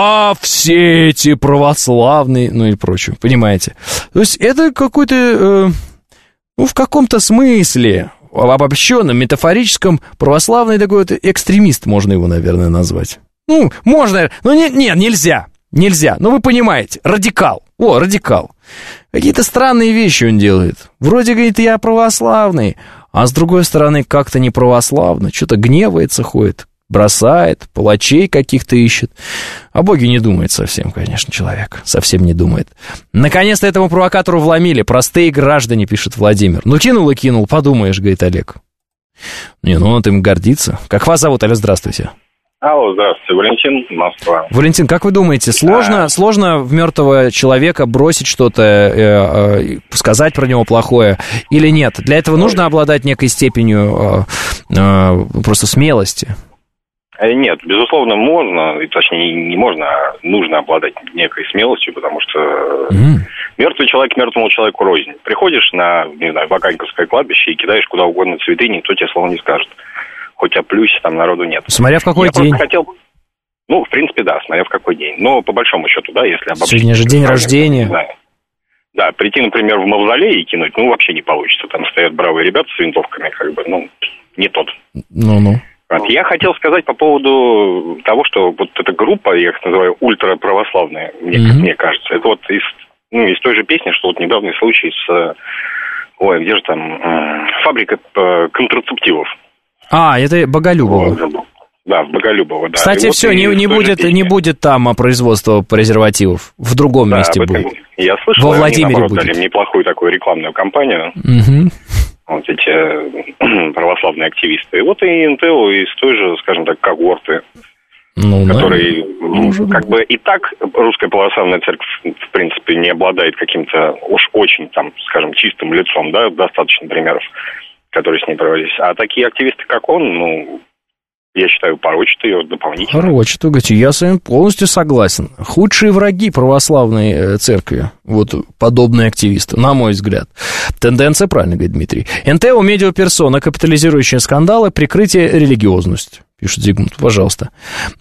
все эти православные, ну и прочее, понимаете? То есть это какой-то, в каком-то смысле, обобщенном, метафорическом, православный такой вот экстремист, можно его, наверное, назвать. Ну, можно, но нельзя, но вы понимаете, радикал. Радикал. Какие-то странные вещи он делает. Вроде говорит, я православный, а с другой стороны как-то не православно, что-то гневается, ходит, бросает, палачей каких-то ищет. О Боге не думает совсем, конечно, человек, совсем не думает. Наконец-то этому провокатору вломили, простые граждане, пишет Владимир. Ну, кинул и кинул, подумаешь, говорит Олег. Он им гордится. Как вас зовут, Олег, здравствуйте. Алло, здравствуйте, Валентин, Москва. Валентин, как вы думаете, сложно в мертвого человека бросить что-то, сказать про него плохое или нет? Для этого нужно обладать некой степенью просто смелости? Нет, безусловно, можно, точнее, не можно, а нужно обладать некой смелостью, потому что мертвый человек мертвому человеку рознь. Приходишь на, не знаю, Ваканьковское кладбище и кидаешь куда угодно цветы, никто тебе слова не скажет. Хоть оплюсь, там народу нет. Смотря в какой день. В принципе, да, смотря в какой день. Но по большому счету, да, если обобщить. Сегодня же день рождения. Да, прийти, например, в мавзолей и кинуть, вообще не получится. Там стоят бравые ребята с винтовками, не тот. Я хотел сказать по поводу того, что вот эта группа, я их называю ультраправославная, мне кажется, это вот из той же песни, что вот недавний случай с... где же там? Фабрика контрацептивов. Это Боголюбово. Да, в Боголюбово, да. Кстати, вот все, не будет там производства презервативов. В другом месте будет. Я слышал, во Владимире они, наоборот, будет. дали неплохую такую рекламную кампанию. Вот эти православные активисты. И вот и НТО из той же, скажем так, когорты, которые и так Русская Православная Церковь, в принципе, не обладает каким-то уж очень, скажем, чистым лицом, да, достаточно примеров, которые с ней проводились. А такие активисты, как он, я считаю, порочат ее дополнительно. Порочат, вы говорите, я с вами полностью согласен. Худшие враги православной церкви, подобные активисты, на мой взгляд. Тенденция, правильно говорит Дмитрий. НТО, медиаперсона, капитализирующие скандалы, прикрытие религиозность. Пишет Зигмунд, пожалуйста.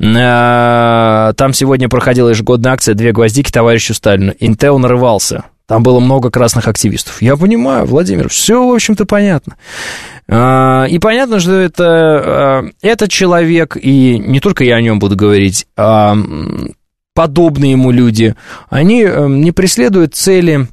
Там сегодня проходила ежегодная акция «Две гвоздики товарищу Сталину». НТО нарывался. Там было много красных активистов. Я понимаю, Владимир, все, в общем-то, понятно. И понятно, что этот человек, и не только я о нем буду говорить, а подобные ему люди, они не преследуют цели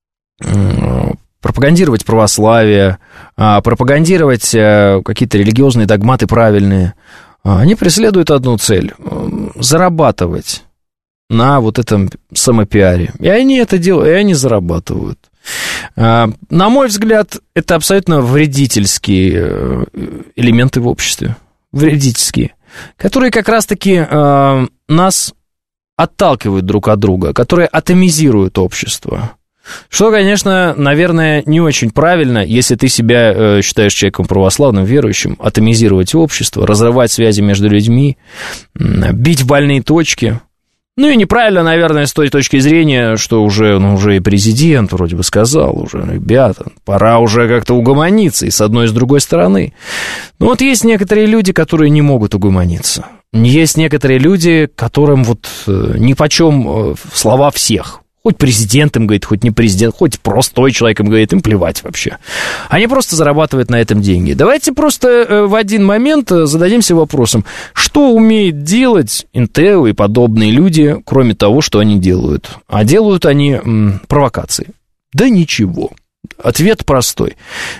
пропагандировать православие, пропагандировать какие-то религиозные догматы правильные. Они преследуют одну цель – зарабатывать на вот этом самопиаре. И они это делают, и они зарабатывают. На мой взгляд, это абсолютно вредительские элементы в обществе. Вредительские. Которые как раз-таки нас отталкивают друг от друга, которые атомизируют общество. Что, конечно, наверное, не очень правильно, если ты себя считаешь человеком православным, верующим, атомизировать общество, разрывать связи между людьми, бить в больные точки. И неправильно, наверное, с той точки зрения, что уже и президент вроде бы сказал, уже, ребята, пора уже как-то угомониться и с одной, и с другой стороны. Но вот есть некоторые люди, которые не могут угомониться. Есть некоторые люди, которым нипочем слова всех. Хоть президент им говорит, хоть не президент, хоть простой человек им говорит, им плевать вообще. Они просто зарабатывают на этом деньги. Давайте просто в один момент зададимся вопросом, что умеет делать НТО и подобные люди, кроме того, что они делают. А делают они провокации. Да ничего. Ответ простой.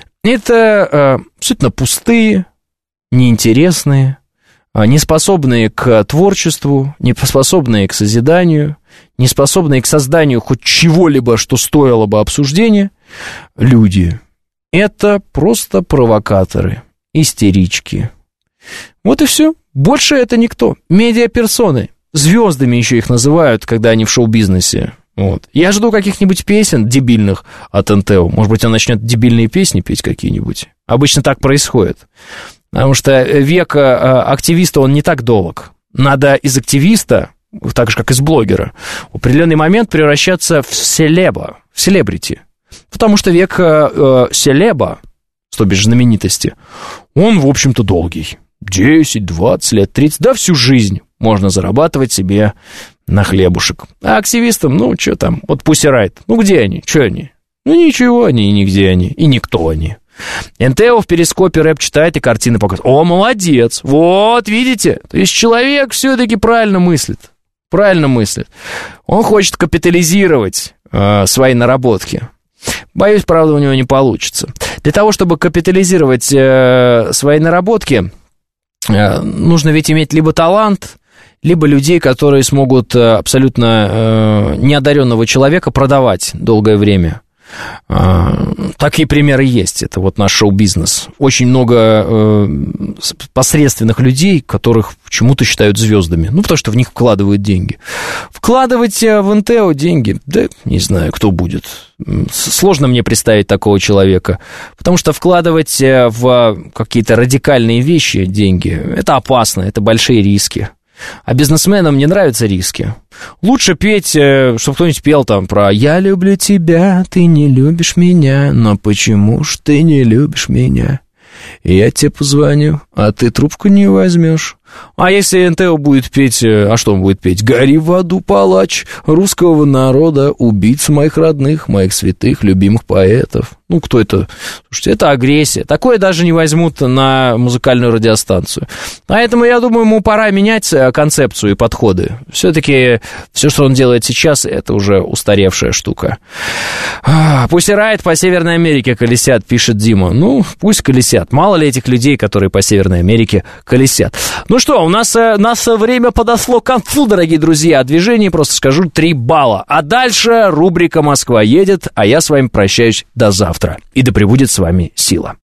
Это абсолютно пустые, неинтересные, неспособные к творчеству, неспособные к созиданию, неспособные к созданию хоть чего-либо, что стоило бы обсуждения, люди. Это просто провокаторы, истерички. Вот и все. Больше это никто. Медиаперсоны. Звездами еще их называют, когда они в шоу-бизнесе. Вот. Я жду каких-нибудь песен дебильных от НТО. Может быть, он начнет дебильные песни петь какие-нибудь. Обычно так происходит. Потому что век активиста, он не так долг. Надо из активиста, так же, как из блогера, в определенный момент превращаться в селеба, в селебрити. Потому что век селеба, то бишь знаменитости, он, в общем-то, долгий. 10, 20 лет, 30, да всю жизнь можно зарабатывать себе на хлебушек. А активистам, ну, что там, вот Pussy Riot, ну, где они, что они? Ну, ничего они, и нигде они, и никто они. НТО в перископе рэп читает и картины показывает. О, молодец, вот, видите? То есть человек все-таки правильно мыслит. Правильно мыслит. Он хочет капитализировать свои наработки. Боюсь, правда, у него не получится. Для того, чтобы капитализировать свои наработки, нужно ведь иметь либо талант, либо людей, которые смогут абсолютно неодаренного человека продавать долгое время. Такие примеры есть. Это вот наш шоу-бизнес. Очень много посредственных людей, которых почему-то считают звездами. Ну, потому что в них вкладывают деньги. Вкладывать в НТО деньги, да, не знаю, кто будет. Сложно мне представить такого человека. Потому что вкладывать в какие-то радикальные вещи деньги, это опасно, это большие риски. А бизнесменам не нравятся риски. Лучше петь, чтобы кто-нибудь пел там про «Я люблю тебя, ты не любишь меня, но почему ж ты не любишь меня? Я тебе позвоню, а ты трубку не возьмешь». А если НТО будет петь, а что он будет петь? «Гори в аду, палач русского народа, убийца моих родных, моих святых, любимых поэтов». Ну, кто это? Слушайте, это агрессия. Такое даже не возьмут на музыкальную радиостанцию. Поэтому, я думаю, ему пора менять концепцию и подходы. Все-таки все, что он делает сейчас, это уже устаревшая штука. Pussy Riot по Северной Америке колесят, пишет Дима. Ну, пусть колесят. Мало ли этих людей, которые по Северной Америке колесят. Ну что, у нас время подошло к концу, дорогие друзья. О движении просто скажу 3 балла. А дальше рубрика «Москва едет», а я с вами прощаюсь до завтра. И да пребудет с вами сила.